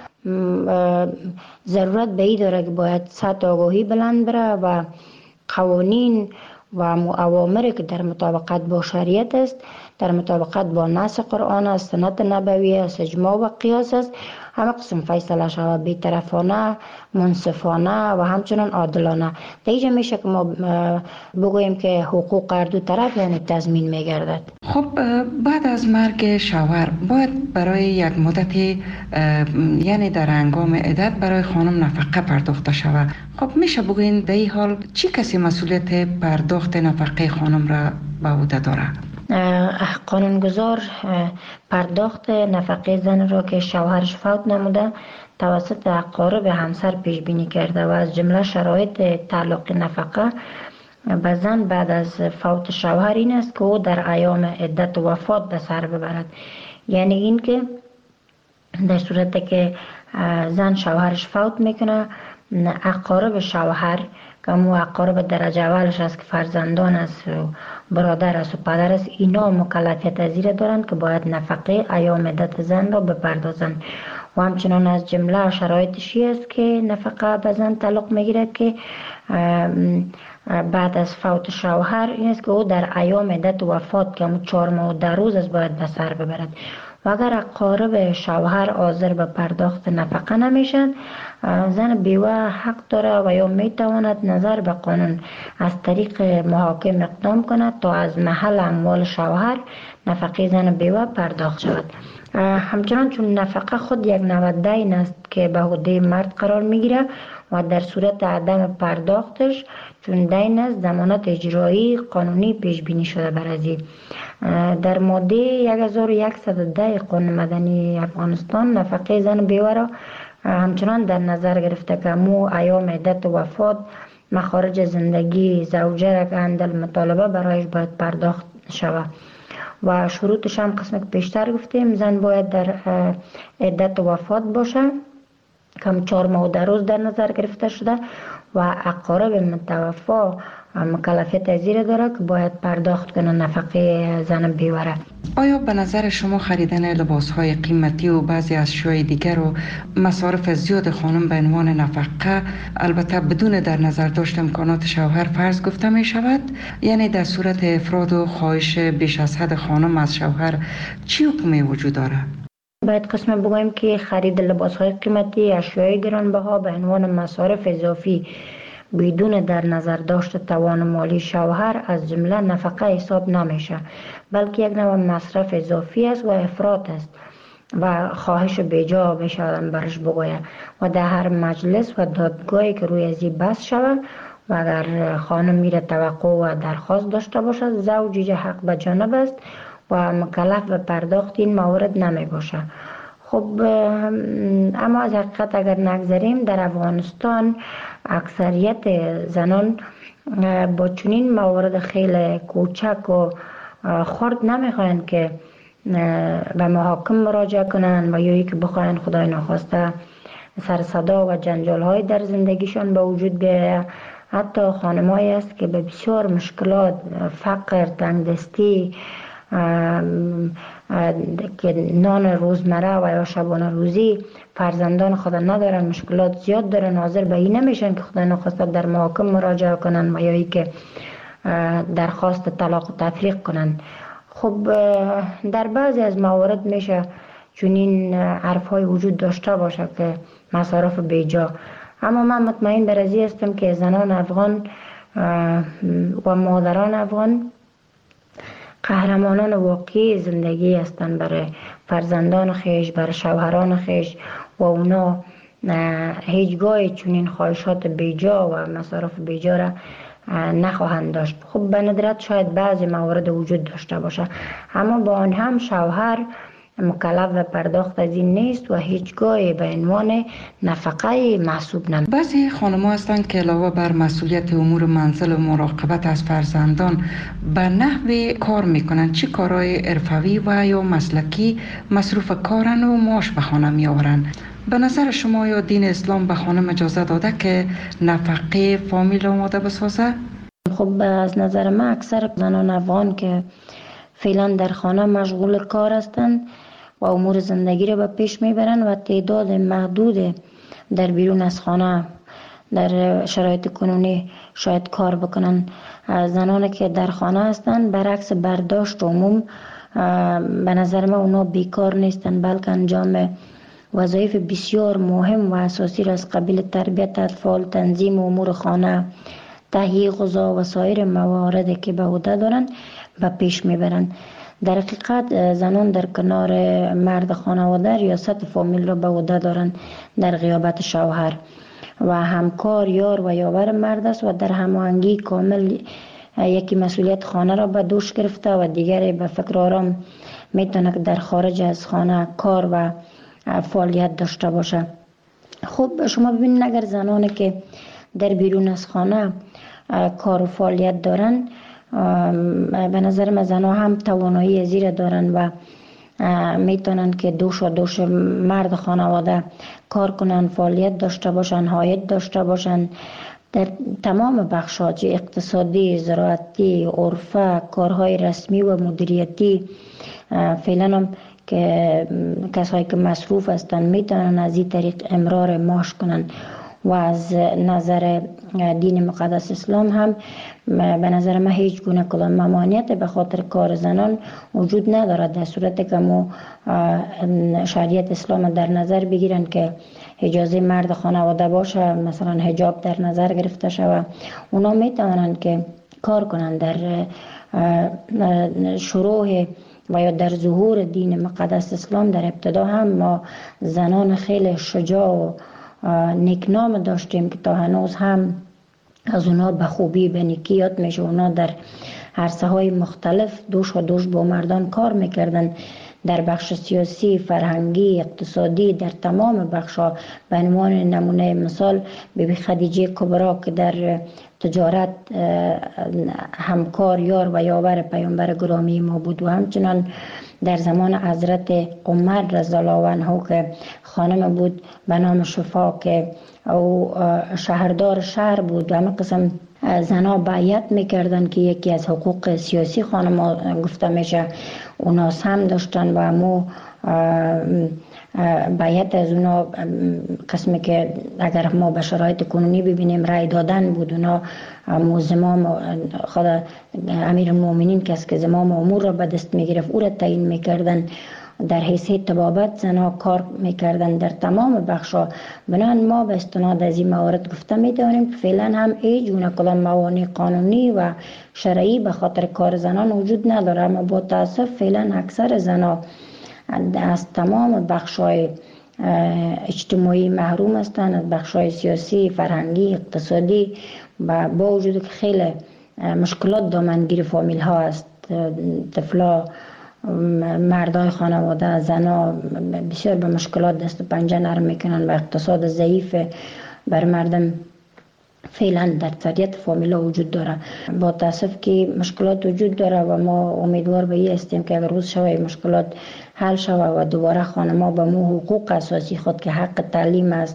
ضرورت به این داره که باید سطح آگاهی بلند بره و قوانین و اوامری که در مطابقت با شریعت است، در مطابقت با نص قرآن است، سنت نبوی است، اجماع و قیاس است، همه قسم فیصله شود، بی‌طرفانه، منصفانه و همچنان عادلانه. دیگه میشه که ما بگوییم که حقوق هر دو طرف یعنی تضمین میگردد. خب بعد از مرگ شوهر باید برای یک مدتی یعنی در هنگام عدت برای خانم نفقه پرداخته شود. خب میشه بگوییم در این حال چی کسی مسئولیت پرداخت نفقه خانم را به عهده داره؟ قانونگذار پرداخت نفقه زن را که شوهرش فوت نموده توسط اقارب همسر پیش بینی کرده و از جمله شرایط تعلق نفقه به زن بعد از فوت شوهر این است که او در ایام عدت و وفات به سر ببرد. یعنی این که در صورتی که زن شوهرش فوت میکنه، اقارب شوهر که مو اقارب درجه اولش است که فرزندان است و برادر است و پدر است، اینا مکلفیت از این دارند که باید نفقه ایام عدت زن را بپردازند. و همچنان از جمله شرایطشی است که نفقه به زن تعلق میگیرد که بعد از فوت شوهر این است که او در ایام عدت وفات که همون چهار ماه و ده روز است باید به سر ببرد. و اگر اقارب شوهر حاضر به پرداخت نفقه نمیشن، زن بیوه حق داره و یا میتواند نظر به قانون از طریق محاکم اقدام کند تا از محل اموال شوهر نفقه زن بیوه پرداخت شود. همچنان چون نفقه خود یک نوع دین است که به عهده مرد قرار میگیره و در صورت عدم پرداختش چون دین است ضمانت اجرایی قانونی پیش بینی شده بر ازی. در ماده هزار و صد و ده قانون مدنی افغانستان نفقه زن بیوه را همچنان در نظر گرفته که مو ایام عدت و وفات مخارج زندگی زوجه را که اندل مطالبه برایش باید پرداخت شود و شروطش هم قسم که پیشتر گفتیم، زن باید در عدت و وفات باشه کم چهار ماه و در روز در نظر گرفته شده و اقارب متوفا مکلفیت زیر داره که باید پرداخت کنه نفقه زن بیوره. آیا به نظر شما خریدن لباس‌های قیمتی و بعضی اشیاء دیگر و مصارف زیاد خانم به عنوان نفقه، البته بدون در نظر داشت امکانات شوهر، فرض گفته می شود؟ یعنی در صورت افراد و خواهش بیش از حد خانم از شوهر چی حکمی وجود داره؟ باید قسم بگویم که خرید لباس‌های قیمتی، اشیاء گرانبها به عنوان مصارف اضافی بدون در نظر داشت توان مالی شوهر از جمله نفقه حساب نمیشه، بلکه یک نوع مصرف اضافی است و افراط است و خواهش بیجا میشه برش بگوید و در هر مجلس و دادگاهی که روی ازی بحث شود و اگر خانم میره توقع و درخواست داشته باشد، زوج حق به جانب است و مکلف به پرداخت این موارد نمی باشه. خب اما از حقیقت اگر نگذاریم، در افغانستان اکثریت زنان با چنین موارد خیلی کوچک و خرد نمیخواین که به محاکم مراجعه کنن و یا که بخواین خدای ناخواسته سر صدا و جنجال های در زندگیشان به وجود بیاید. حتی خانمایی است که به بسیار مشکلات، فقر، تنگدستی، که نان روزمره و یا شبانه روزی فرزندان خود ندارن، مشکلات زیاد دارن، حاضر به این نمیشن که خدا نخواسته در محاکم مراجعه کنن و یا ای که درخواست طلاق و تفریق کنن. خب در بعضی از موارد میشه چنین حرف های وجود داشته باشه که مصارف بیجا، اما من مطمئن بر ازی هستم که زنان افغان و مادران افغان قهرمانان واقعی زندگی هستند برای فرزندان خیش، برای شوهران خیش و اونا هیچگاه چنین خواهشات بیجا و مصارف بیجا را نخواهند داشت. خب به ندرت شاید بعضی موارد وجود داشته باشه، اما با آن هم شوهر مکلف و پرداخت از این نیست و هیچگاه به عنوان نفقه محسوب نمی. بعضی خانم‌ها هستند که علاوه بر مسئولیت امور منزل و مراقبت از فرزندان به نحو کار میکنن. چه کارهای حرفوی و یا مسلکی مصروف کارن و معاش به خانه میآورن؟ به نظر شما یا دین اسلام به خانم اجازه داده که نفقه فامیل آماده بسازه؟ خب از نظر من اکثر زنان افغان که فعلا در خانه مشغول کار هستند و امور زندگی را به پیش میبرند و تعداد محدود در بیرون از خانه در شرایط کنونی شاید کار بکنن. زنانی که در خانه هستند برعکس برداشت عموم به نظر من اونا بیکار نیستند، بلکه انجام وظایف بسیار مهم و اساسی را از قبیل تربیت اطفال، تنظیم امور خانه، تهیه غذا و سایر مواردی که به عهده دارند به پیش میبرند. در حقیقت زنان در کنار مرد خانواده ریاست فامیل را به عهده دارند در غیابت شوهر و همکار، یار و یاور مرد است و در هماهنگی کامل یکی مسئولیت خانه را به دوش گرفته و دیگری به فکر آرام میتونه که در خارج از خانه کار و فعالیت داشته باشه. خب شما ببینید اگر زنانی که در بیرون از خانه کار و فعالیت دارن، به نظر من زنها هم توانایی زیر دارن و میتونن که دوش و دوش مرد خانواده کار کنن، فعالیت داشته باشن، عاید داشته باشن در تمام بخشات اقتصادی، زراعتی، عرفه، کارهای رسمی و مدیریتی. فعلا هم که کسایی که مصروف هستن میتونن از این طریق امرار معاش کنن و از نظر دین مقدس اسلام هم به نظر من هیچ گونه کدام ممانعت به خاطر کار زنان وجود ندارد، در صورتی که ما شریعت اسلام در نظر بگیرن که اجازه مرد خانواده باشه، مثلا حجاب در نظر گرفته شود، اونا میتونن که کار کنن در شروع و یا در ظهور دین مقدس اسلام. در ابتدا هم ما زنان خیلی شجاع و نیکنام داشتیم که تا هنوز هم از اونا به خوبی به نیکی یاد میشه. اونا در عرصه های مختلف دوش و دوش با مردان کار میکردن، در بخش سیاسی، فرهنگی، اقتصادی، در تمام بخشا. به عنوان نمونه مثال بیبی خدیجه کبرا که در تجارت همکار، یار و یاور پیامبر گرامی ما بود و همچنان در زمان حضرت عمر رضی الله عنه که خانم بود به نام شفا که او شهردار شهر بود و همه قسم زنا بیعت میکردن که یکی از حقوق سیاسی خانم گفته میشه اونا هم داشتن و همو بیعت از اونا قسمی که اگر ما به شرایط کنونی ببینیم رای دادن بود. اونا همو زمام خود امیر المؤمنین کس که زمام امور را به دست میگرفت او را تعیین میکردن، در حیثیت طبابت زنا کار میکردن در تمام بخشا. بنان ما به استناد از این موارد گفته میتونیم که فعلا هم هیچ گونه کدام موانع قانونی و شرعی به خاطر کار زنان وجود نداره، اما با تاسف فعلا اکثر زنا از تمام بخشای اجتماعی محروم هستند، از بخشای سیاسی، فرهنگی، اقتصادی، و با وجود که خیلی مشکلات دامنگیر فامیل ها است. طفلا، مردای خانواده، زنا بسیار به مشکلات دست و پنجه نرم میکنن و اقتصاد ضعیف بر مردم فعلا در اکثریت فامیلا وجود داره. با تاسف که مشکلات وجود داره و ما امیدوار به این هستیم که اگر روز شوه مشکلات حل شوه و دوباره خانما به مو حقوق اساسی خود که حق تعلیم است،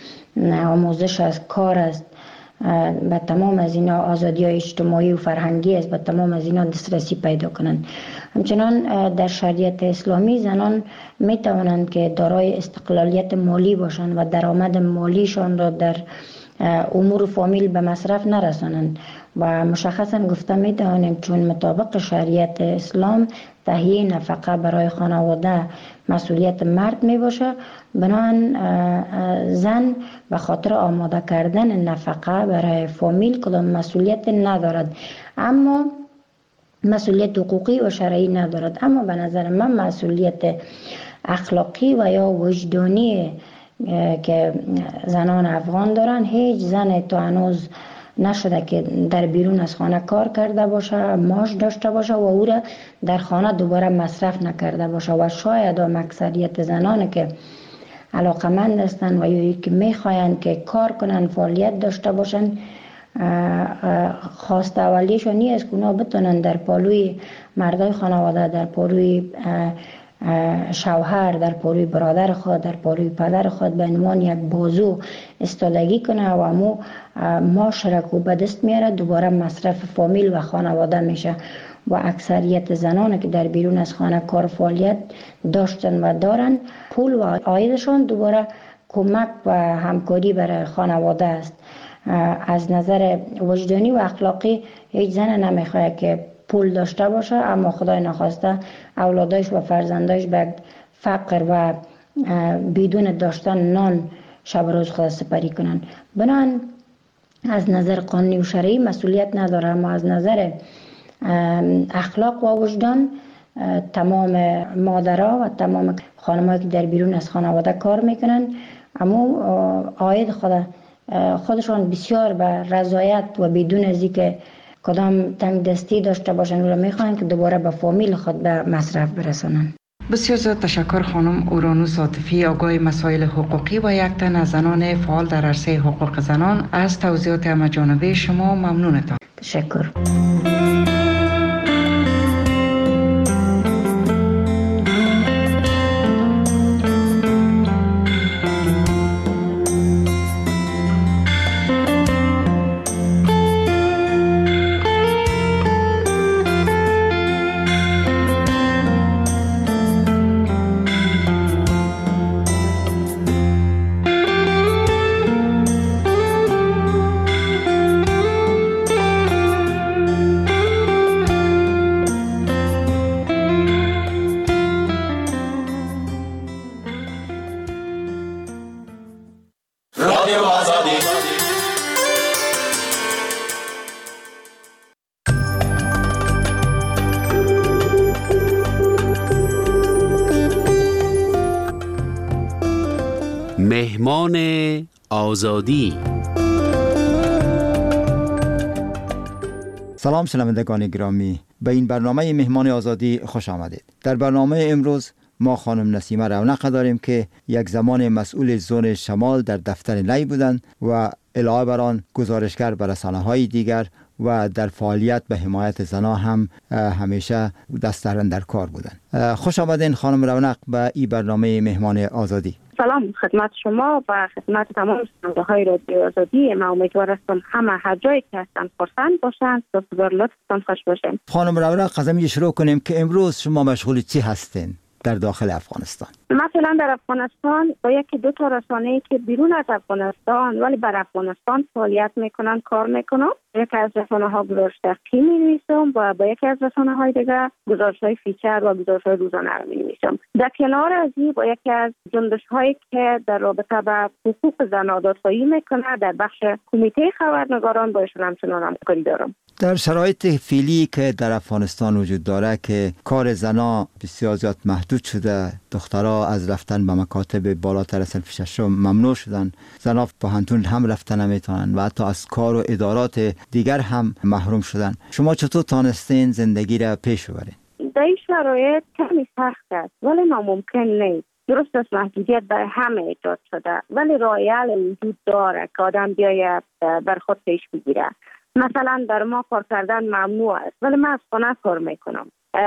آموزش است، کار است، به تمام از اینا آزادی های اجتماعی و فرهنگی است، به تمام از اینا دسترسی پیدا کنند. همچنان در شریعت اسلامی زنان می توانند که دارای استقلالیت مالی باشند و درآمد مالیشان را در امور فامیل به مصرف نرسانند و مشخصا گفته می توانیم چون مطابق شریعت اسلام تهیه نفقه برای خانواده مسئولیت مرد می باشه، بنابراین زن به خاطر آماده کردن نفقه برای فامیل کدام مسئولیت ندارد، اما مسئولیت حقوقی و شرعی ندارد. اما به نظر من مسئولیت اخلاقی و یا وجدانی که زنان افغان دارن، هیچ زن تا هنوز نشده که در بیرون از خانه کار کرده باشه، معاش داشته باشه و او را در خانه دوباره مصرف نکرده باشه. و شاید هم اکثریت زنان که علاقمند هستند و یا که میخواین که کار کنن، فعالیت داشته باشن، خواست اولیشون نیست که اونا بتونن در پالوی مردای خانواده، در پالوی شوهر، در پالوی برادر خود، در پالوی پدر خود به عنوان یک بازو استادگی کنه و امو معاشره کو به دست میاره، دوباره مصرف فامیل و خانواده میشه. و اکثریت زنان که در بیرون از خانه کار فعالیت داشتن و دارن، پول و عایدشان دوباره کمک و همکاری برای خانواده است. از نظر وجدانی و اخلاقی هیچ زن نمیخواد که پول داشته باشه اما خدای نخواسته اولادایش و فرزندایش به فقر و بدون داشتن نان شب روز خود سپری کنن. بنان از نظر قانونی و شرعی مسئولیت نداره، اما از نظر اخلاق و وجدان تمام مادرها و تمام خانمایی که در بیرون از خانواده کار میکنن، اما عاید خود خودشان بسیار به رضایت و بدون از اینکه کدام تنگ دستی داشته باشن و میخوان که دوباره به فامیل خود به مصرف برسانن. بسیار زیاد تشکر خانم اورانوس عاطفی، آگاه مسائل حقوقی و یک تن از زنان فعال در عرصه حقوق زنان. از توضیحات همه‌جانبه شما ممنونتم. تشکر. مهمان آزادی. سلام شنوندگان گرامی، به این برنامه مهمان آزادی خوش آمدید. در برنامه امروز ما خانم نسیمه رونق داریم که یک زمان مسئول زون شمال در دفتر نی بودند و علاوه بر آن گزارشگر بر رسانه‌های دیگر و در فعالیت به حمایت زنان هم همیشه دست در کار بودن. خوش آمدین خانم رونق به این برنامه مهمان آزادی. سلام خدمت شما و خدمت تمام شنونده های رادیو آزادی. ما امیدوار هستم همه هر جایی که هستن خرسند باشند و بسیار لطفتان خوش باشین. خانم رونق، از همین شروع کنیم که امروز شما مشغول چی هستین در داخل افغانستان؟ مثلا در افغانستان با یکی دو تا رسانه‌ای که بیرون از افغانستان ولی بر افغانستان فعالیت میکنن کار میکنم. یکی از رسانه‌ها گزارش تحقیقی می‌نویسم و با یکی از رسانه‌های دیگه گزارش‌های فیچر و گزارش‌های روزانه رو می‌نویسم. در کنار از این با یکی از جنبش‌هایی که در رابطه با حقوق زن آزادخواهی میکنه در بخش کمیته خبرنگاران با ایشون همچنان همکاری دارم. در شرایط فعلی که در افغانستان وجود داره که کار زنا بسیار زیاد محدود شده، دخترها از رفتن به مکاتب بالاتر از صنف ششم ممنوع شدن، زنا پوهنتون هم رفتن نمیتونن و حتی از کار و ادارات دیگر هم محروم شدن. شما چطور تانستین زندگی را پیش ببرین؟ در این شرایط کمی سخت است ولی ناممکن نیست. درست است محدودیت برای همه ایجاد شده ولی راه حل وجود داره که آدم بیاید بر خود پیش بگیره. مثلا در ما کار کردن ممنوع است ولی من از خانه کار میکنم.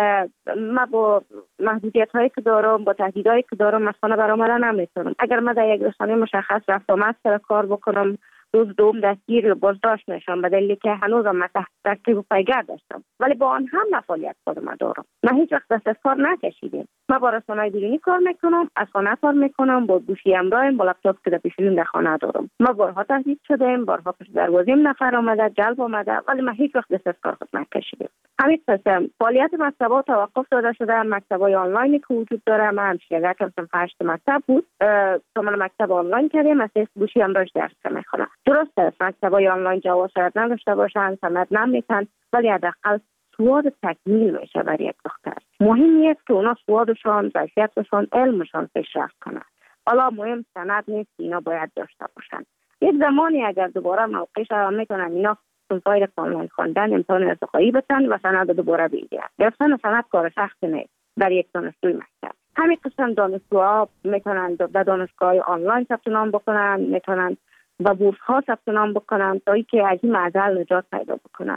من با محدودیت هایی که دارم، با تهدیدهایی که دارم از خانه برآمدن نمیتونم. اگر من در یک رسانه مشخص رفت آمد سر کار بکنم، روز دوم دستگیر بازداشت میشم به دلیلی که هنوزم من تحت تعقیب و پیگرد داشتم ولی با آن هم فعالیت خودم دارم. من هیچ وقت دست از کار نکشیدم. من با رسانه‌های بیرونی کار میکنم، از خانه کار میکنم، با گوشی همراهم، با لپتاپ که در پیشونیم در خانه دارم. ما بارها تهدید شدیم، بارها پشت دروازیم نفر آمده، جلب آمده ولی من هیچ وقت دست از کار خود نکشیدم. همین قسم فعالیت مکتب‌ها توقف داده شده. مکتب‌های آنلاینی که وجود داره، من همشیرگی کردم هشت مکتب بود، کاملا مکتب آنلاین کردیم، از گوشی همراهش درس میخونم. درست است مکتب‌های آنلاین جواز شاید نداشته باشن، سند نمیتن ولی حداقل سواد تکمیل میشه برای یک دختر. مهم است که اونا سوادشان، ظرفیتشان، علمشان پیشرفت کنه. حالا مهم سند نیست، اینا باید داشته باشن. یک زمانی اگر دوباره موقعش را میتونن اینا فایل آنلاین خواندن امتحان ارتقایی بتن و سند دوباره بگیرن. گرفتن سند کار سخت نیست برای یک دانشجوی مکتب. همین قسم دانشجوها میتونن در دانشگاه آنلاین ثبت نام بکنن، میتونن و بورس ها ثبت نام بکنن تا اینکه از این معضل نجات پیدا بکنن.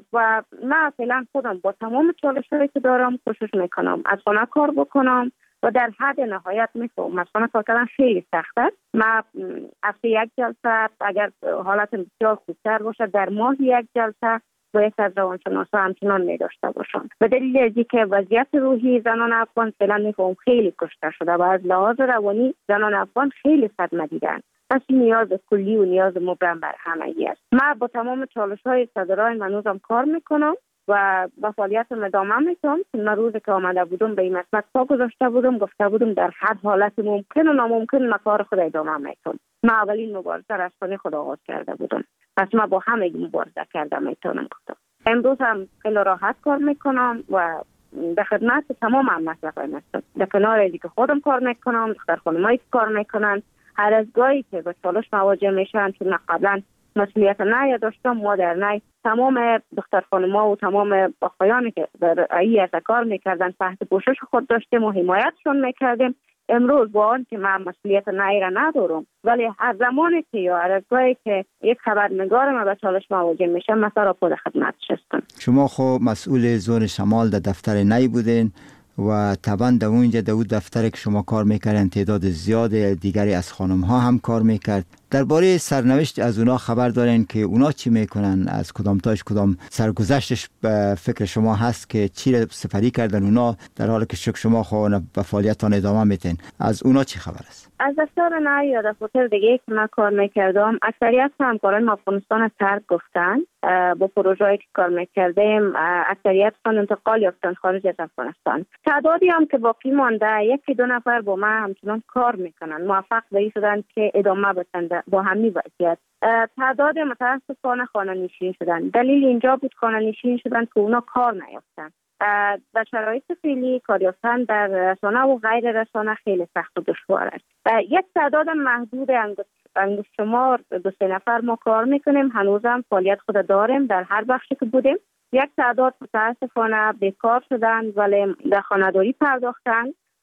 و من فعلا خودم با تمام چالش‌هایی که دارم کوشش میکنم از خانه کار بکنم و در حد نهایت میتونم. از خانه کار کردن خیلی سخت است. من هفته یک جلسه اگر حالت بسیار خوبتر باشه در ماه یک جلسه با یک از روانشناسا همچنان می داشته باشم. به دلیل از اینکه وضعیت روحی زنان افغان فعلا میفهم خیلی کشته شده و از لحاظ روانی زنان افغان خیلی صدمه دیدن. پس نیاز کلی و نیاز مبرم بر همگی است. من با تمام چالش‌های صدرای منوزم کار میکنم و با فعالیتم ادامه میتونم. من روزی که آمده بودم به این مسئله پا گذاشته بودم، گفته بودم در هر حالت ممکن و ناممکن من کار خود ادامه میتونم. من اولین مبارزه را از خانه خود آغاز کرده بودم. پس من با همه مبارزه کرده میتونم گفتم. امروز هم خیلی راحت کار میکنم و به خدمت تمام هم مسئله هستم. در کنار اینکه که خودم کار میکنم، دختر خانمایی که کار میکنن، هر از گاهی که به چالش مواجه میشن چون قبلا مسئولیت نه داشتم، ما در نه تمام دختر خانم‌ها و تمام آقایانی که در ای کار میکردن تحت پوشش خود داشتیم و حمایتشون میکردیم. امروز با آن که من مسئولیت نه را ندارم ولی هر زمانی که یا هر از گاهی که یک خبرنگار ما به چالش مواجه میشه مثلا خود خدمتش هستم. شما خب مسئول زون شمال در دفتر نی بودین و طبعا در اونجا در اون دفتر که شما کار میکردن تعداد زیاد دیگری از خانم ها هم کار میکرد. درباره سرنوشت از اونا خبر دارین که اونا چی میکنن؟ از کدام تاش کدام سرگذشتش به فکر شما هست که چی را سپری کردن اونا در حالی که شما خود به فعالیتان ادامه میتین؟ از اونا چی خبر است؟ از دفتر نه یا دفتر دیگه که من کار میکردم اکثریت همکاران افغانستان از ترک گفتن. با پروژه‌ای که کار میکردیم اکثریت خان انتقال یافتن خارج از افغانستان. تعدادی هم که باقی مانده یکی دو نفر با من همچنان کار میکنن، موفق به این شدن که ادامه بدن با همین وضعیت. تعداد متاسفانه خانه نشین شدن. دلیل اینجا بود خانه نشین شدن که اونا کار نیافتن. در شرایط فعلی کار یافتن در رسانه و غیر رسانه خیلی سخت و دشوار است. یک تعداد محدود انگشت شمار دو سه نفر ما کار میکنیم، هنوزم فعالیت خود داریم در هر بخشی که بودیم. یک تعداد متاسفانه بیکار شدن ولی در خانه‌داری پرداختن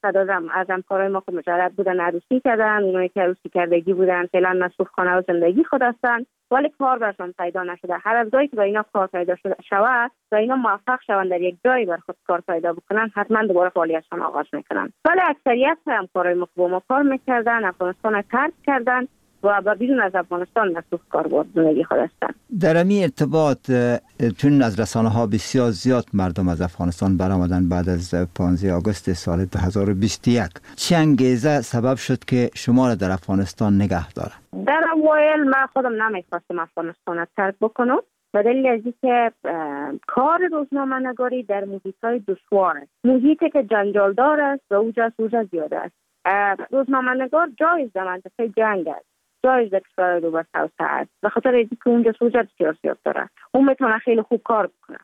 صدازم از همکارای ما که مجرد بودن عروسی کردن، اونایی که عروسی کردگی بودن فعلا مصروف خانه و زندگی خود هستن، ولی کار برشان پیدا نشده. هر از گاهی که با اینا کار پیدا شده شود و اینا موفق شوند در یک جایی بر خود کار پیدا بکنن، حتما دوباره فعالیتشان آغاز میکنن. ولی اکثریت همکارای ما که با ما کار میکردن افغانستان ترک کردن و با بیرون از افغانستان مصروف کار بود زندگی خود هستند. در این ارتباط چون از رسانه ها بسیار زیاد مردم از افغانستان برآمدن بعد از پانزده آگوست سال دو هزار و بیست و یک، چه انگیزه سبب شد که شما را در افغانستان نگه داره؟ در اوایل من خودم نمیخواستم افغانستان ترک بکنم به دلیل از اینکه کار روزنامه نگاری در محیط‌های دشوار است، محیطی که جنجالدار است و اوجا سوجا زیاده است. روزنامه نگار جایز در منطقه جنگ است، جایز در کشور دو بر سوسه است، به خاطر اینکه اونجا سوجا بسیار زیاد داره، اون میتونه خیلی خوب کار بکنه.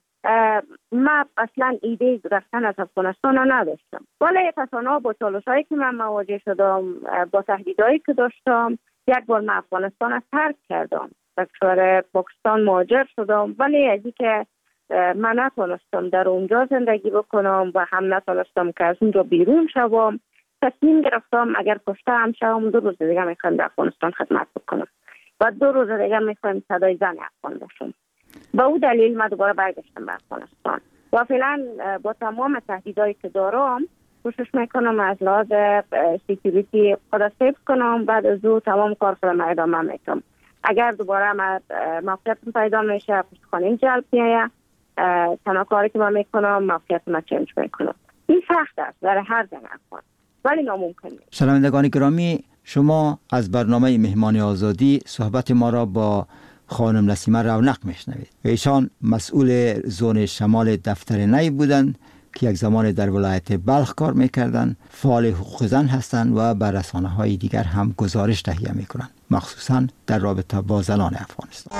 من اصلا ایده رفتن از افغانستان نداشتم، ولی تصانع با چالش‌هایی که من مواجه شدم، با تهدیدهایی که داشتم، یک بار من افغانستان از ترک کردم، به کشور پاکستان مهاجر شدم، ولی از اینکه من نتونستم در اونجا زندگی بکنم و هم نتونستم که از اونجا بیرون شوم، تصمیم گرفتم اگر کشته هم شوم دو روز دیگه میخوام در افغانستان خدمت بکنم و دو روز دیگه میخوام صدای زن افغان باشم. با او دلیل من دوباره برگشتم به افغانستان و فعلا با تمام تهدیدایی که دارم کوشش میکنم از لحاظ سکیوریتی خود سیف کنم، بعد از او تمام کار خودم ادامه میکنم. اگر دوباره من موقعیتم پیدا میشه پشت خانه جلب میایه، تنها کاری که من میکنم موقعیتم چنج میکنم. این سخت است برای هر زن افغان ولی ناممکن نیست. شنوندگان گرامی، شما از برنامه مهمان آزادی صحبت ما را با خانم نسیمه رونق میشنوید. ایشان مسئول زون شمال دفتر نی بودند که یک زمان در ولایت بلخ کار میکردند، فعال حقوق زن هستند و بر رسانه های دیگر هم گزارش تهیه میکنند، مخصوصا در رابطه با زنان افغانستان.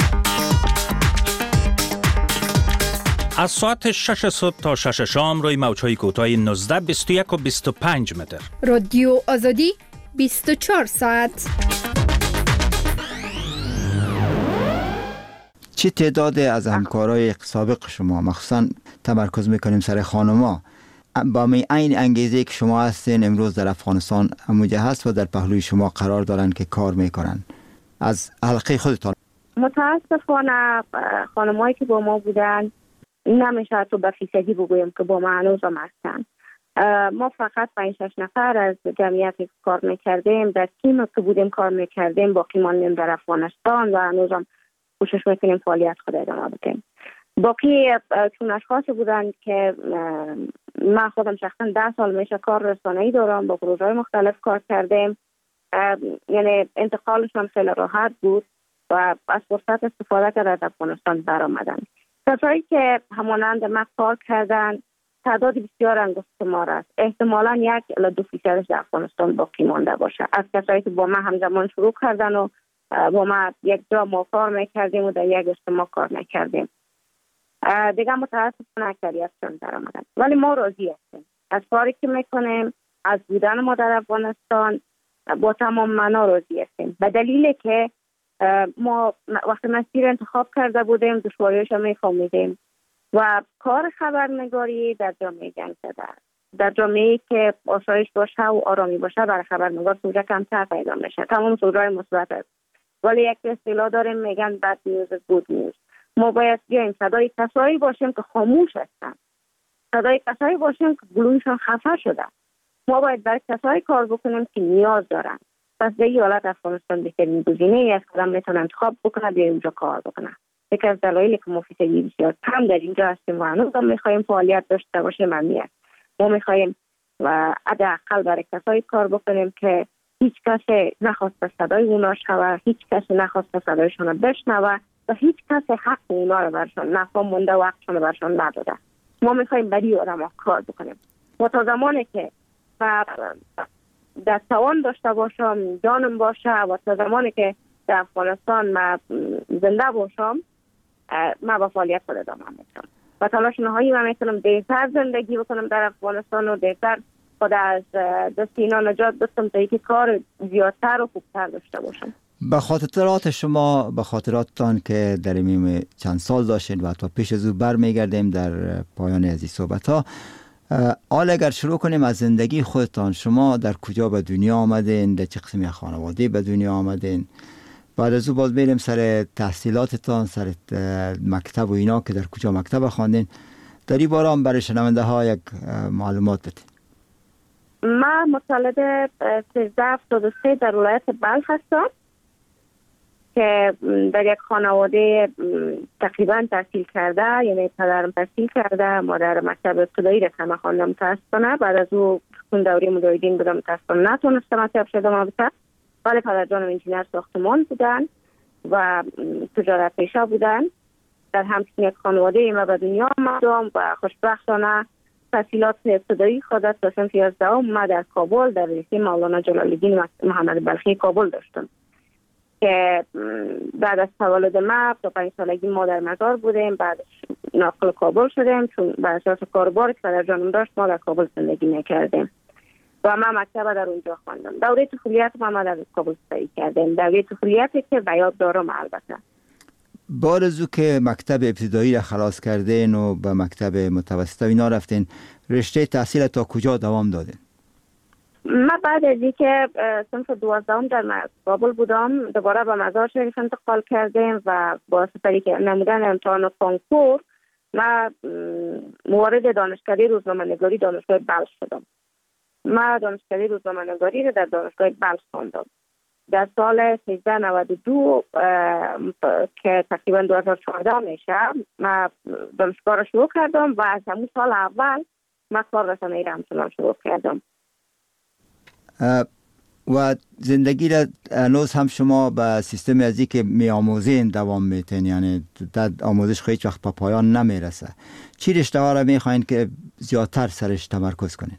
از ساعت شش صبح تا شش شام روی موج‌های کوتاه نوزده، بیست و یک و بیست و پنج متر. رادیو آزادی بیست و چهار ساعت. چه تعداد از همکارای سابق شما، مخصوصا تمرکز میکنیم سر خانما، با می این انگیزه که شما هستین امروز در افغانستان همونجا هست و در پهلوی شما قرار دارن که کار میکنن، از حلقه خودتان؟ متاسفانه خانمایی که با ما بودن نمیشه تو به فیصدی بگویم که با ما هنوز هم هستن. ما فقط پنج شش نفر از جمعیتی که کار میکردیم در تیم که بودیم کار میکردیم باقی ماندیم در افغانستان و هنوز هم کوشش میکنیم فعالیت خود ادامه بدیم. باقی چون اشخاصی بودن که من خودم شخصا ده سال میشه کار رسانه‌ای دارم، با پروژه‌های مختلف کار کردیم، یعنی انتقالشون خیلی راحت بود و از فرصت استفاده کرده از افغانستان برآمدن. کسایی که همانند ما کار کردن تعداد بسیار انگشت ما است، احتمالاً یک الی دو فیصدش در افغانستان باقی مانده باشه از کسایی که با ما همزمان شروع کردن و با ما یک جا ما کار میکردیم و در یک اجتماع کار میکردیم. دیگه متاسفانه اکثریتشون در آمدن، ولی ما راضی هستیم از کاری که میکنیم، از بودن ما در افغانستان با تمام معنا راضی هستیم، به دلیل که ما وقتی مسیر انتخاب کرده بودیم دشواریش هم میفهمیدیم و کار خبرنگاری در جامعه جنگ زده است. در جامعه‌ای که آسایش باشه و آرامی باشه برای خبرنگار سوژه کمتر پیدا میشه، تمام سوژه‌های مثبت است، ولی یک اصطلاح داریم میگن بد نیوز گود نیوز. ما باید بیایم صدای کسایی باشیم که خاموش هستن، صدای کسایی باشیم که گلویشون خفه شده. ما باید برای کسایی کار بکنیم که نیاز دارن. پس به این حالت افغانستان بهترین گزینه‌ای است که آدم میتونه انتخاب بکنه بیایم اونجا کار بکنه. یکی از دلایلی که ما فیصدی بسیار کم در اینجا هستیم و هنوز هم میخوایم فعالیت داشته باشیم همین است. ما میخوایم و حداقل برای کسایی کار بکنیم که هیچ کسی نخواست صدای اونا شوه، هیچ کسی نخواست صدایشون بشنوه و هیچ کسی حق اونا رو برشون نفهم مونده و حقشون رو برشون نداده. ما میخوایم برای آدم کار بکنیم و تا زمانی که در توان داشته باشم، جانم باشه و تا زمانی که در افغانستان من زنده باشم من با فعالیت خود ادامه میدم و تلاش نهایی من میکنم دیرتر زندگی بکنم در افغانستان و دیرتر خود از دست اینا نجات بدم تا اینکه کار زیادتر و خوبتر داشته باشم. به خاطرات شما، به خاطراتتان که در این چند سال داشتین و تا پیش از او بر میگردیم در پایان از این صحبت ها، حال اگر شروع کنیم از زندگی خودتان، شما در کجا به دنیا آمدین؟ در چه قسمی خانواده به دنیا آمدین؟ بعد از او باز میریم سر تحصیلاتتان، سر مکتب و اینا که در کجا مکتب خواندین. در این باره هم برای شنونده ها یک معلومات بدین. من متولد سیزده هفتاد و سه در ولایت بلخ هستم که در یک خانواده تقریبا تحصیل کرده، یعنی پدرم تحصیل کرده، مادر مکتب ابتدایی رفتم خواندم متاسفانه. بعد از او چون دوره مجاهدین بودم متاسفانه نتونستم مکتب شدم البته، ولی پدر جانم انجینر ساختمان بودن و تجارت پیشه بودن. در همچین یک خانواده ما به دنیا آمدم و خوشبختانه تحصیلات ابتدایی خود تا صنف یازدهم ما در کابل در رشته مولانا جلال الدین محمد بلخی کابل داشتم که بعد از تولد ما تا پنج سالگی ما در مزار بودیم. بعد ناقل کابل شدیم چون بر اساس کاربار که پدر جانم داشت ما در کابل زندگی نکردیم و من مکتب در اونجا خواندم. دوره طفولیت ما در کابل سپری کردیم، دوره طفولیتی که به یاد دارم. البته بعد از او که مکتب ابتدایی را خلاص کردین و به مکتب متوسط اینا رفتین، رشته تحصیل تا کجا دوام دادین؟ من بعد از اینکه صنف دوازدهم در کابل بودم دوباره به مزار شریف انتقال کردیم و با سپری که نمودن امتحان کنکور من موارد دانشکده روزنامه‌نگاری دانشگاه بلخ شدم. من دانشکده روزنامه‌نگاری رو در دانشگاه بلخ خواندم. در سال سیزده نود و دو که تقریبا دو هزار و چهارده میشه من دانشگاه رو شروع کردم و از همون سال اول من کار رسانه‌ای را همچنان شروع کردم. و زندگی را هنوز هم شما به سیستم ازی که می آموزین دوام میتین، یعنی در آموزش هیچ وقت به پایان نمیرسه؟ چی رشته ها را میخواین که زیادتر سرش تمرکز کنین؟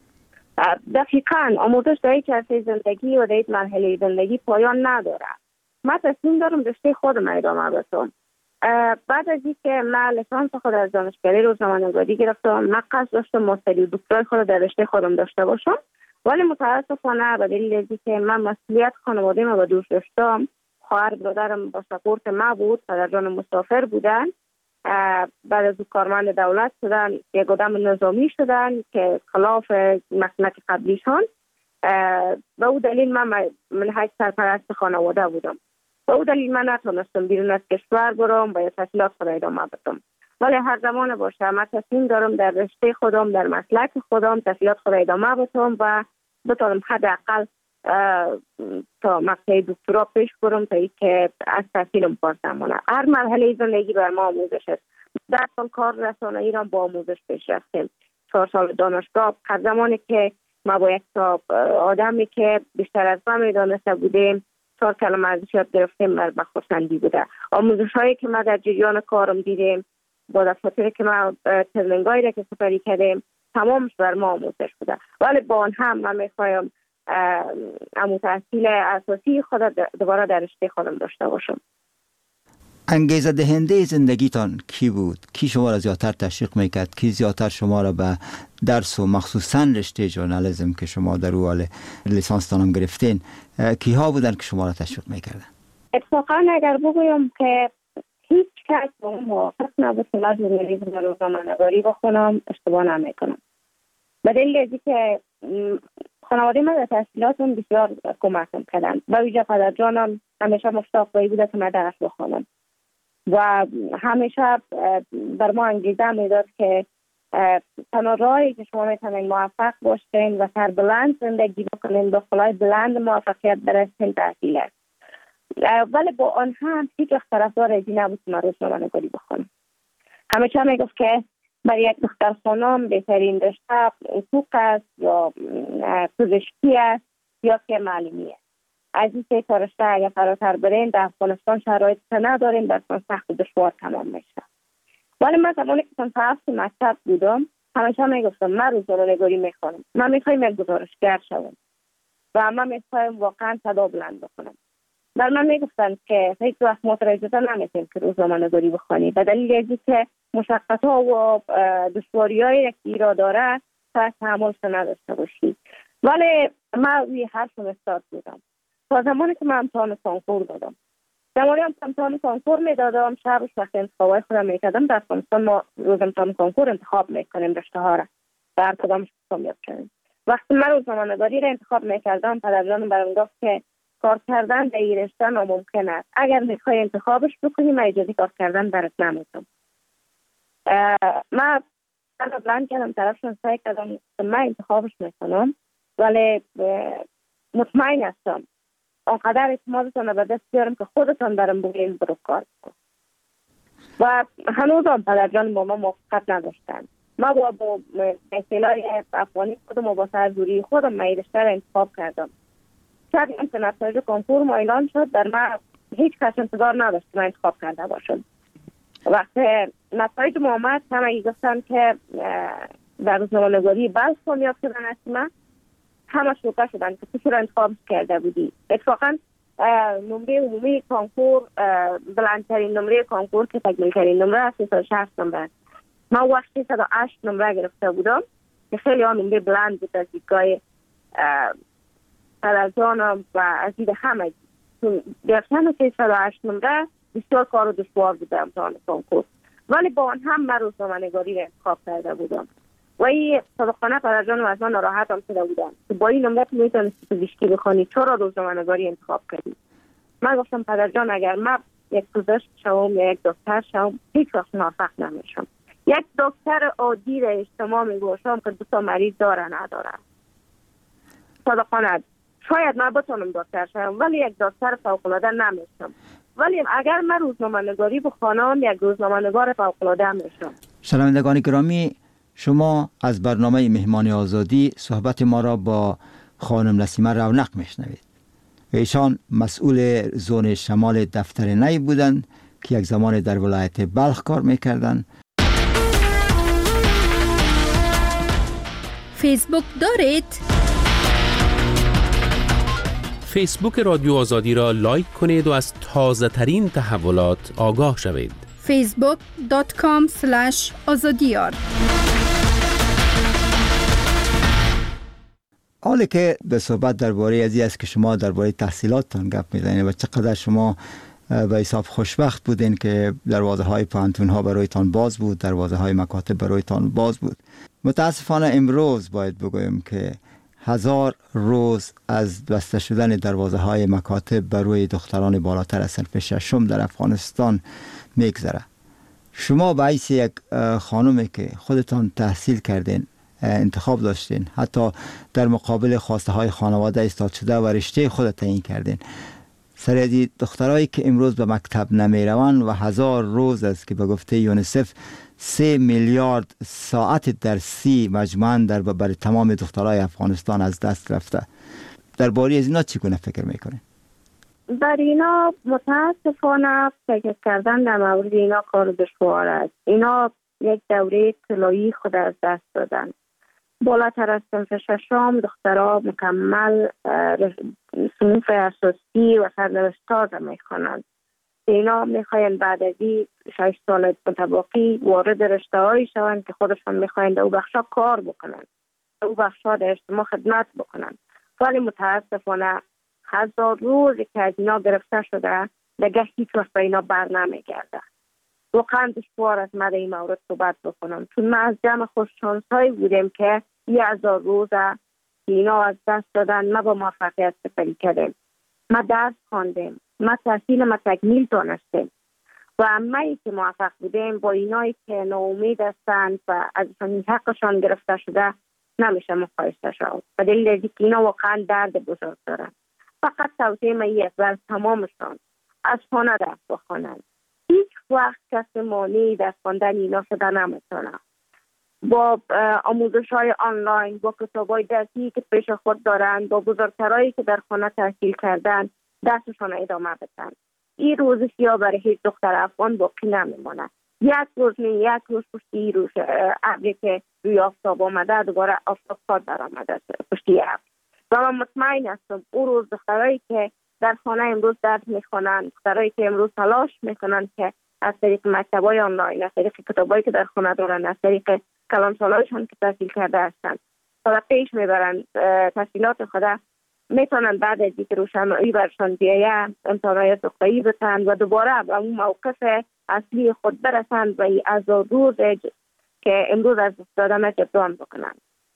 دقیقاً آموزش در یک عرصه زندگی و در یک مرحله زندگی پایان نداره. من تصمیم دارم رشته خودم ادامه بدم. بعد از اینکه من لیسانس خود از دانشکده روزنامه‌نگاری گرفتم، من قصد داشتم ماستری و دکترای خود در رشته خودم داشته باشم، ولی متاسفانه به دلیل اینکه من مسئولیت خانواده ما به دوش داشتم، خواهر برادرم با سپورت ما بود، پدر جانم مسافر بودن، بعد از کارمند دولت شدن، یک آدم نظامی شدن که خلاف مسلک قبلیشان. به او دلیل من منهج سرپرست خانواده بودم. به او دلیل من نتونستم بیرون از کشور برم و یا تحصیلات خود ادامه بدم. ولی هر زمان باشه من تصمیم دارم در رشته خودم، در مسلک خودم تحصیلات خود ادامه بدم و بتونم حداقل تا مقطع دکترا پیش برم تا اینکه از تحصیلم پاس نمونه. هر مرحله زندگی بر ما آموزش است. در سال کار رسانه‌ای را با آموزش پیش رفتیم. چهار سال دانشگاه، هر زمانی که ما با یک آدمی که بیشتر از ما میدانسته بودیم چهار کلمه ازش یاد گرفتیم، بر بخورسندی بوده. آموزش هایی که ما در جریان کارم دیدیم، با دفاتری که ما ترنینگایی را که سپری کردیم، تمامش بر ما آموزش بوده. ولی با آن هم من میخوایم امو تحصیل اساسی خود دوباره در رشته خودم داشته باشم. انگیزه دهنده زندگیتان کی بود؟ کی شما را زیادتر تشویق میکرد؟ کی زیادتر شما را به درس و مخصوصا رشته ژورنالیسم که شما در اول لیسانس تانم گرفتین، کی ها بودن که شما را تشویق میکردن؟ اتفاقا اگر بگویم که هیچ کس با اون موافق نبود که من ژورنالیسم و روزنامه‌نگاری بخونم، اشتباه نمیکنم. به دلیل اینکه که خانواده من در تحصیلاتم بسیار کمکم کردن. با ویژه پدر جانم همیشه مشتاق به این بوده که من درس بخونم و همیشه بر ما انگیزه میداد که تنها راهی که شما میتونید موفق باشین و سربلند زندگی بکنین، با خلای بلند موفقیت برسین، تحصیل است. ولی با آن هم هیچ وقت طرفدار ازی نبود که من روزنامه‌نگاری بخونم. همیشه میگفت که برای یک دختر خانم بهترین رشته حقوق است یا پزشکی است یا که معلمی است. از این سه تا رشته اگر فراتر برین در افغانستان شرایط نداریم، در سخت و دشوار تمام میشه. ولی من زمانی که صنف هفت مکتب بودم همیشه میگفتم من روزنامه‌نگاری میخوانم، من میخوایم یک گزارشگر شوم و من میخوایم واقعا صدا بلند بکنم. در من میگفتن که هیچ وقت مترجمه نمیتونیم که روزنامه‌نگاری بخوانی، به دلیل اینکه مشقت‌ها و دشواری‌هایی که ایراد داره تا تحملش نداشته باشی. ولی من روی حرفم استاد بودم تا زمانی که من امتحان کنکور دادم. زمانی هم امتحان کنکور میدادم، شبش وقت انتخابای خودم میکردم. در افغانستان ما روز امتحان کنکور انتخاب میکنیم رشته ها را. در کدامش کامیاب شدیم. وقتی من روزنامه‌نگاری را انتخاب میکردم پدرجانم برام گفت که کار کردن در این رشته ناممکن است. اگر میخوای انتخابش بکنی من اجازه کار کردن برات نمیدم. من من بلند کردم طرفشون سعی کردم که من انتخابش میکنم، ولی مطمئن هستم آنقدر اعتمادتان به دست بیارم که خودتان برام بگین برو کار کن. و هنوز هم پدرجان با ما موافقت نداشتن. ما با با اصطلاح افغانی خودم و با سرزوری خودم من رشته را انتخاب کردم. شاید این که نتایج کنکور ما اعلان شد در من هیچ کس انتظار نداشت که من انتخاب کرده باشم. وقتی نتایج ما آمد همه گفتن که در روزنامه‌نگاری بلخ کامیاب شدن هستی، من همه شوکه شدن که تو چرا انتخاب کرده بودی. اتفاقا نمره عمومی کنکور بلندترین نمره کنکور که تکمیل ترین نمره است سیصد و شصت نمره. من وقت سیصد و هشت نمره گرفته بودم که خیلی ها نمره بلند بود از دیدگاه پدرجانم و از دید همه. گرفتن سیصد و هشت نمره بسیار کار و دشوار بود در امتحان کنکور، ولی با آن هم من روزنامه‌نگاری را انتخاب کرده بودم و این صادقانه پدرجانم از من ناراحت هم شده بودم که با این نمره میتونستی پزشکی بخوانی، چرا روزنامه‌نگاری انتخاب کردی؟ من گفتم پدرجان اگر من یک پزشک شوم یا یک دکتر شوم هیچ وقت موفق نمیشم. یک دکتر عادی را اجتماع میگوشم که دو تا مریض داره نداره. صادقانه شاید من بتونم دکتر شوم ولی یک دکتر فوق‌العاده نمیشم. ولی اگر من روزنامه‌نگاری بخوانم یک روزنامه‌نگار فوق‌العاده میشم. شنوندگان گرامی، شما از برنامه مهمان آزادی صحبت ما را با خانم نسیمه رونق میشنوید. ایشان مسئول زون شمال دفتر نی بودند که یک زمان در ولایت بلخ کار میکردند. فیسبوک دارید؟ فیسبوک رادیو آزادی را لایک کنید و از تازه ترین تحولات آگاه شوید. فیسبوک دات کام اسلش آزادیار. حالی که به صحبت درباره ازی است که شما درباره تحصیلاتتان گپ میزنید و چقدر شما به حساب خوشبخت بودین که دروازه های پانتون ها برایتان باز بود، دروازه های مکاتب برایتان باز بود. متاسفانه امروز باید بگویم که هزار روز از بسته شدن دروازه های مکاتب بر روی دختران بالاتر از صنف ششم در افغانستان میگذره. شما به حیث یک خانومی که خودتان تحصیل کردین، انتخاب داشتین، حتی در مقابل خواسته های خانواده ایستاد شده و رشته خود تعیین کردین، سریعی دخترایی که امروز به مکتب نمی روند و هزار روز است که به گفته یونیسف سه میلیارد ساعت درسی مجموعاً در برای تمام دخترای افغانستان از دست رفته. درباره از اینا چگونه فکر میکنین؟ در اینا متاسفانه فکر کردن در مورد اینا کار دشوار است. اینا یک دوره طلایی خود از دست دادن. بالاتر از صنف ششم دخترها مکمل صنف اساسی و سرنوشت‌ها را میخوانند. اینا میخواین بعد از این شش سال متباقی وارد رشته هایی شوند که خودشان میخواین در او بخشا کار بکنند، در او بخشا در اجتماع خدمت بکنند. ولی متاسفانه هزار روزی که از اینا گرفته شده دیگه هیچ وقت به اینا بر نمیگرده. واقعا دشوار است من در این مورد صحبت بکنم، چون ما از جمع خوششانس هایی بودیم که یه هزار روزه اینا از دست دادن. ما با موفقیت سپری کردیم، ما درس خواندیم، ما تحصیل ما تکمیل دانستیم و همه‌ای که موفق بودیم با اینایی که ناامید هستند و ازشان حقشان گرفته شده نمیشه مقایسه شد. به دلیل اینکه اینا واقعا درد بزرگ دارن. فقط توصیه من یک بر تمامشان از خانه درس بخوانند. هیچ وقت کسی مانعی در خواندن اینا شده نمیتونه. با آموزش های آنلاین، با کتاب های درسی که پیش خود دارند، با بزرگترهایی که در خانه تحصیل کردن درسشان ادامه بدن. این روزشی ها برای هیچ دختر افغان باقی نمیمونه. یک روز نه یک روز پشتی روز ابری که روی آفتاب آمده دوباره آفتاب خود در آمده پشتی ابر. و من مطمئن هستم اون روز دخترایی که در خانه امروز درس میخوانند، دخترایی که امروز تلاش میکنند که از طریق مکتب‌های آنلاین، از طریق کتابایی که در خانه دارن، از طریق کلانسالایشان که تحصیل کرده هستند تا پیش میبرند تحصیلات خود، میتونن بعد از اینکه روشنایی برشان بیاید امتحانات دکترایی بتند و دوباره به اون موقف اصلی خود برسند و این هزار روز که امروز از دست دادن جبران بکنند.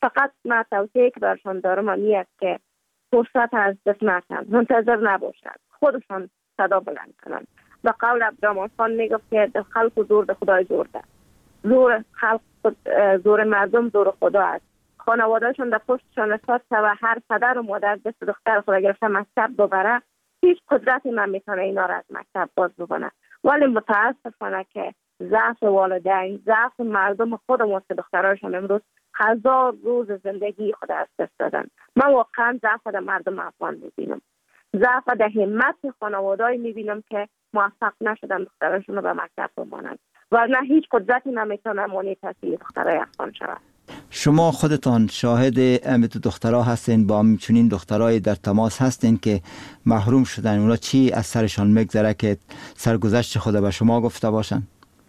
فقط من توصیه که برشان دارم این است که فرصت از دست نکنند، منتظر نباشند، خودشان صدا بلند کنند. به قول عبدالرحمن خان میگفت که خلق و زور خدای زور ده. زور خلق زور مردم زور خدا است. خانوادهشون در پشتشان استاد و هر پدر و مادر دست دختر خود گرفته مکتب ببره، هیچ قدرتی نمیتونه اینا را از مکتب باز بکنه. ولی متاسفانه که ضعف والدین، ضعف مردم خودمون که دخترایشون امروز هزار روز زندگی خود از دست دادن. من واقعا ضعف در مردم افغان میبینم، ضعف در همت خانواده‌ای میبینم که موفق نشدن دخترایشون رو به مکتب بمانند، ورنه هیچ قدرتی نمیتونه مانع تحصیل دخترای افغان شود. شما خودتان شاهد امت دخترها هستین، با همچنین دخترای در تماس هستین که محروم شدن، اونا چی از سرشان میگذره که سرگذشت خود به شما گفته باشن؟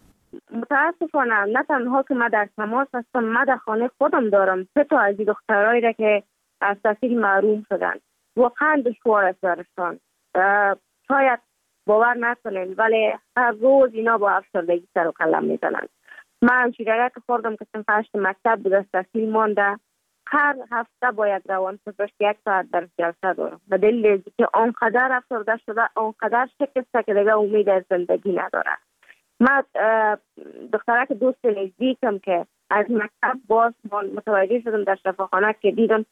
متاسفانه نه تنها که من در تماس هستم، من در خانه خودم دارم سه تا از این دخترایی را که از تحصیل محروم شدن. واقعا دشوار است برشان. شاید باور نکنین ولی هر روز اینا با افسردگی سر و کله میزنن. من شیرگه که خوردم که صنف هشت مکتب بود از تحصیل مانده، هر هفته باید روان پزشک یک ساعت در جلسه دارم به دلیل که آنقدر افسرده شده، آنقدر شکسته که دیگه امید از زندگی نداره. من دختره که دوست نزدیکم که از مکتب باز متوجه شدم در شفاخانه که دیدم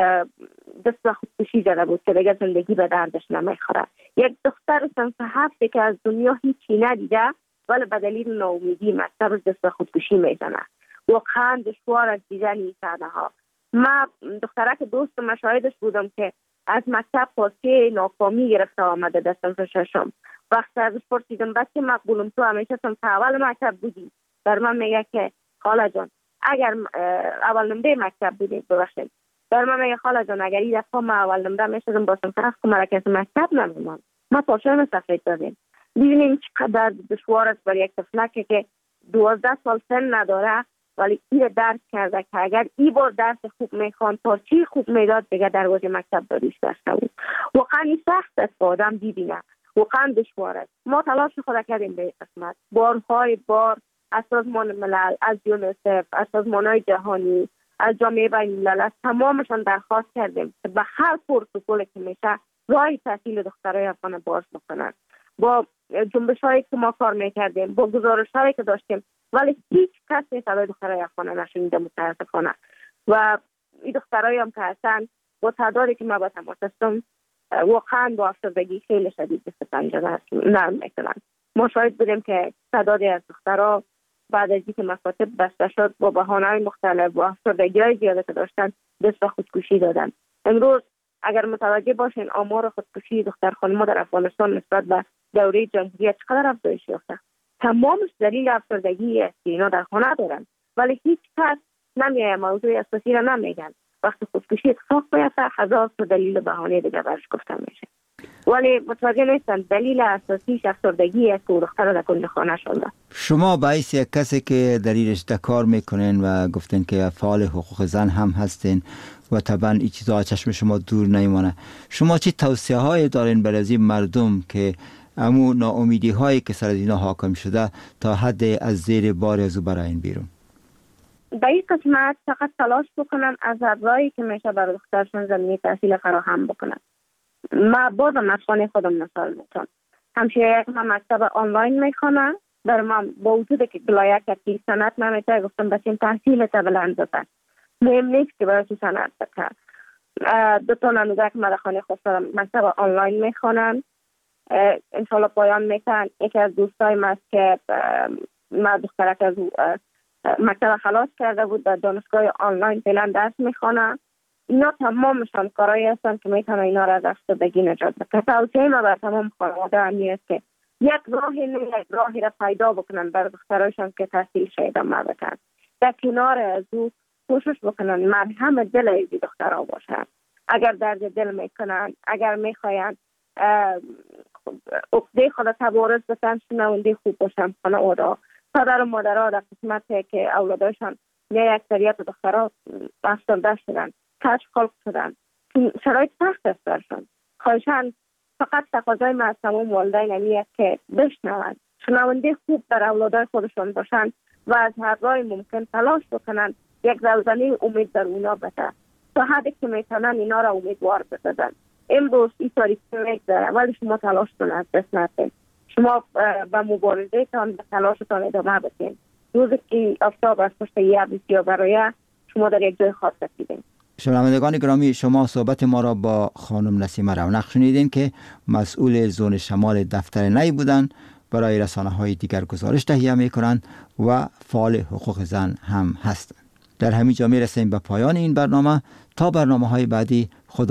دست به خودکشی زده بود که دیگه زندگی به دردش نمیخوره. یک دختر صنف هفته که از دنیا هیچی ندیده ولی به دلیل ناامیدی مکتب دست به خودکشی میزنه. واقعا دشوار از دیدن این صحنه ها. من دختره که دوست مشاهدش بودم که از مکتب پاسه ناکامی گرفته آمده در صنف ششم. وقتی ازش پرسیدم بچه مقبولم تو همیشه صنف اول مکتب بودی؟ در من میگه که خاله جان اگر اول نمره مکتب بودی ببخشید. در من میگه خاله جان اگر این دفعه ما اول نمره میشدم با صنف هفت مرکز مکتب نمیمان. ما پاشم سفید دادیم. ببینیم چقدر دشوار است برای یک طفلک که دوازده سال سن نداره ولی این درک کرده که اگر این بار درس خوب میخوان تا چی خوب میداد دیگه دروازه مکتب داریش داشته بود. واقعا این سخت است که آدم ببینه، واقعا دشوار است. ما تلاش خود کردیم به قسمت بارهای بار از سازمان ملل، از یونیسف، از سازمانهای جهانی، از جامعه بین الملل، از تمامشان درخواست کردیم که به هر پروتکلی که میشه راه تحصیل دخترای افغان باز بکنن. با جنبش هایی که ما کار میکردیم، با گزارش هایی که داشتیم ولی هیچ کسی صدای دخترای افغان نشنیده متاسفانه. و این دخترایی هم که هستن با تعدادی که ما با تماس هستم واقعا با افسردگی خیلی شدید دست پنجه نرم میکنن. ما شاهد بودیم که تعدادی از دخترها بعد از اینکه مکاتب بسته شد با بهانه‌های مختلف و افسردگی های زیاده که داشتن دست به خودکشی دادن. امروز اگر متوجه باشین آمار خودکشی دختر خانم‌ها در افغانستان نسبت به دوره جمهوریت چقدر افزایش یافته. تمامش دلیل افسردگی است که اینا در خانه دارن ولی هیچ کس نمیایه موضوع اساسی را نمیگن. وقتی خودکشی اتفاق بیفته هزار تا دلیل بهانه دیگه برش گفته میشه ولی متوجه نیستن دلیل اساسیش افسردگی است که دختر در کنج خانه شده. شما به حیث یک کسی که در این رشته کار میکنین و گفتین که فعال حقوق زن هم هستین و طبعا این چیزا چشم شما دور نمیمانه، شما چی توصیه هایی دارین برای این مردم که امو ناامیدی هایی که سر اینا حاکم شده تا حد از زیر بار از او براین بیرون؟ به این قسمت فقط تلاش بکنن از راهی که میشه برای دخترشون زمینه تحصیل فراهم بکنن. ما بازم از خانه خودم مثال میتونم. همشه یک من مکتب آنلاین میخوانم، در من با وجود که بلایه که سنت نمیتونه گفتم بسیم تحصیل تا بلند بکن. مهم نیست که برای تو سنت بکن. دو تا نموزه که من در خانه خود دارم مکتب آنلاین میخوانم. انشالله پایان میکن. یکی از دوستای من است که ما دخترک از مکتب خلاص کرده بود در دانشگاه آنلاین فعلا درس میخوانم. اینا تمامشان کارایی هستن که میتونه اینا را از افسردگی نجات بده. توصیه ما بر تمام خانواده همی است که یک راهی نه یک راهی را پیدا بکنن برای دخترایشان که تحصیل ادامه بدن. در کنار از او کوشش بکنن مرهم دل ایزی دخترها باشن. اگر درد دل میکنن، اگر میخواین عقده خود تبارز بسن، شنونده خوب باشن خانواده. پدر و مادرها در قسمتی که اولادشان نه اکثریت دخترها افسرده شدن، کج خلق شدن، شرایط سخت است برشان. خواهشان فقط تقاضای ما از تمام والدین همی است که بشنوند، شنونده خوب در اولادای خودشان باشند و از هر راه ممکن تلاش بکنند یک زلزله امید در اونا بده تا حدی که میتونن اینا را امیدوار بسازن. امروز این تاریخی میگذره ولی شما تلاشتون از دست ندید. شما به مبارزه تان به تلاشتان ادامه بدین. روزی که آفتاب از پشت یه بسیار برای شما در یک جای خاص رسیدین. شنوندگان گرامی، شما صحبت ما را با خانم نسیمه رونق شنیدین که مسئول زون شمال دفتر نی بودند. برای رسانه های دیگر گزارش تهیه می کنند و فعال حقوق زن هم هستند. در همین جا می رسیم به پایان این برنامه. تا برنامه های بعدی، خدا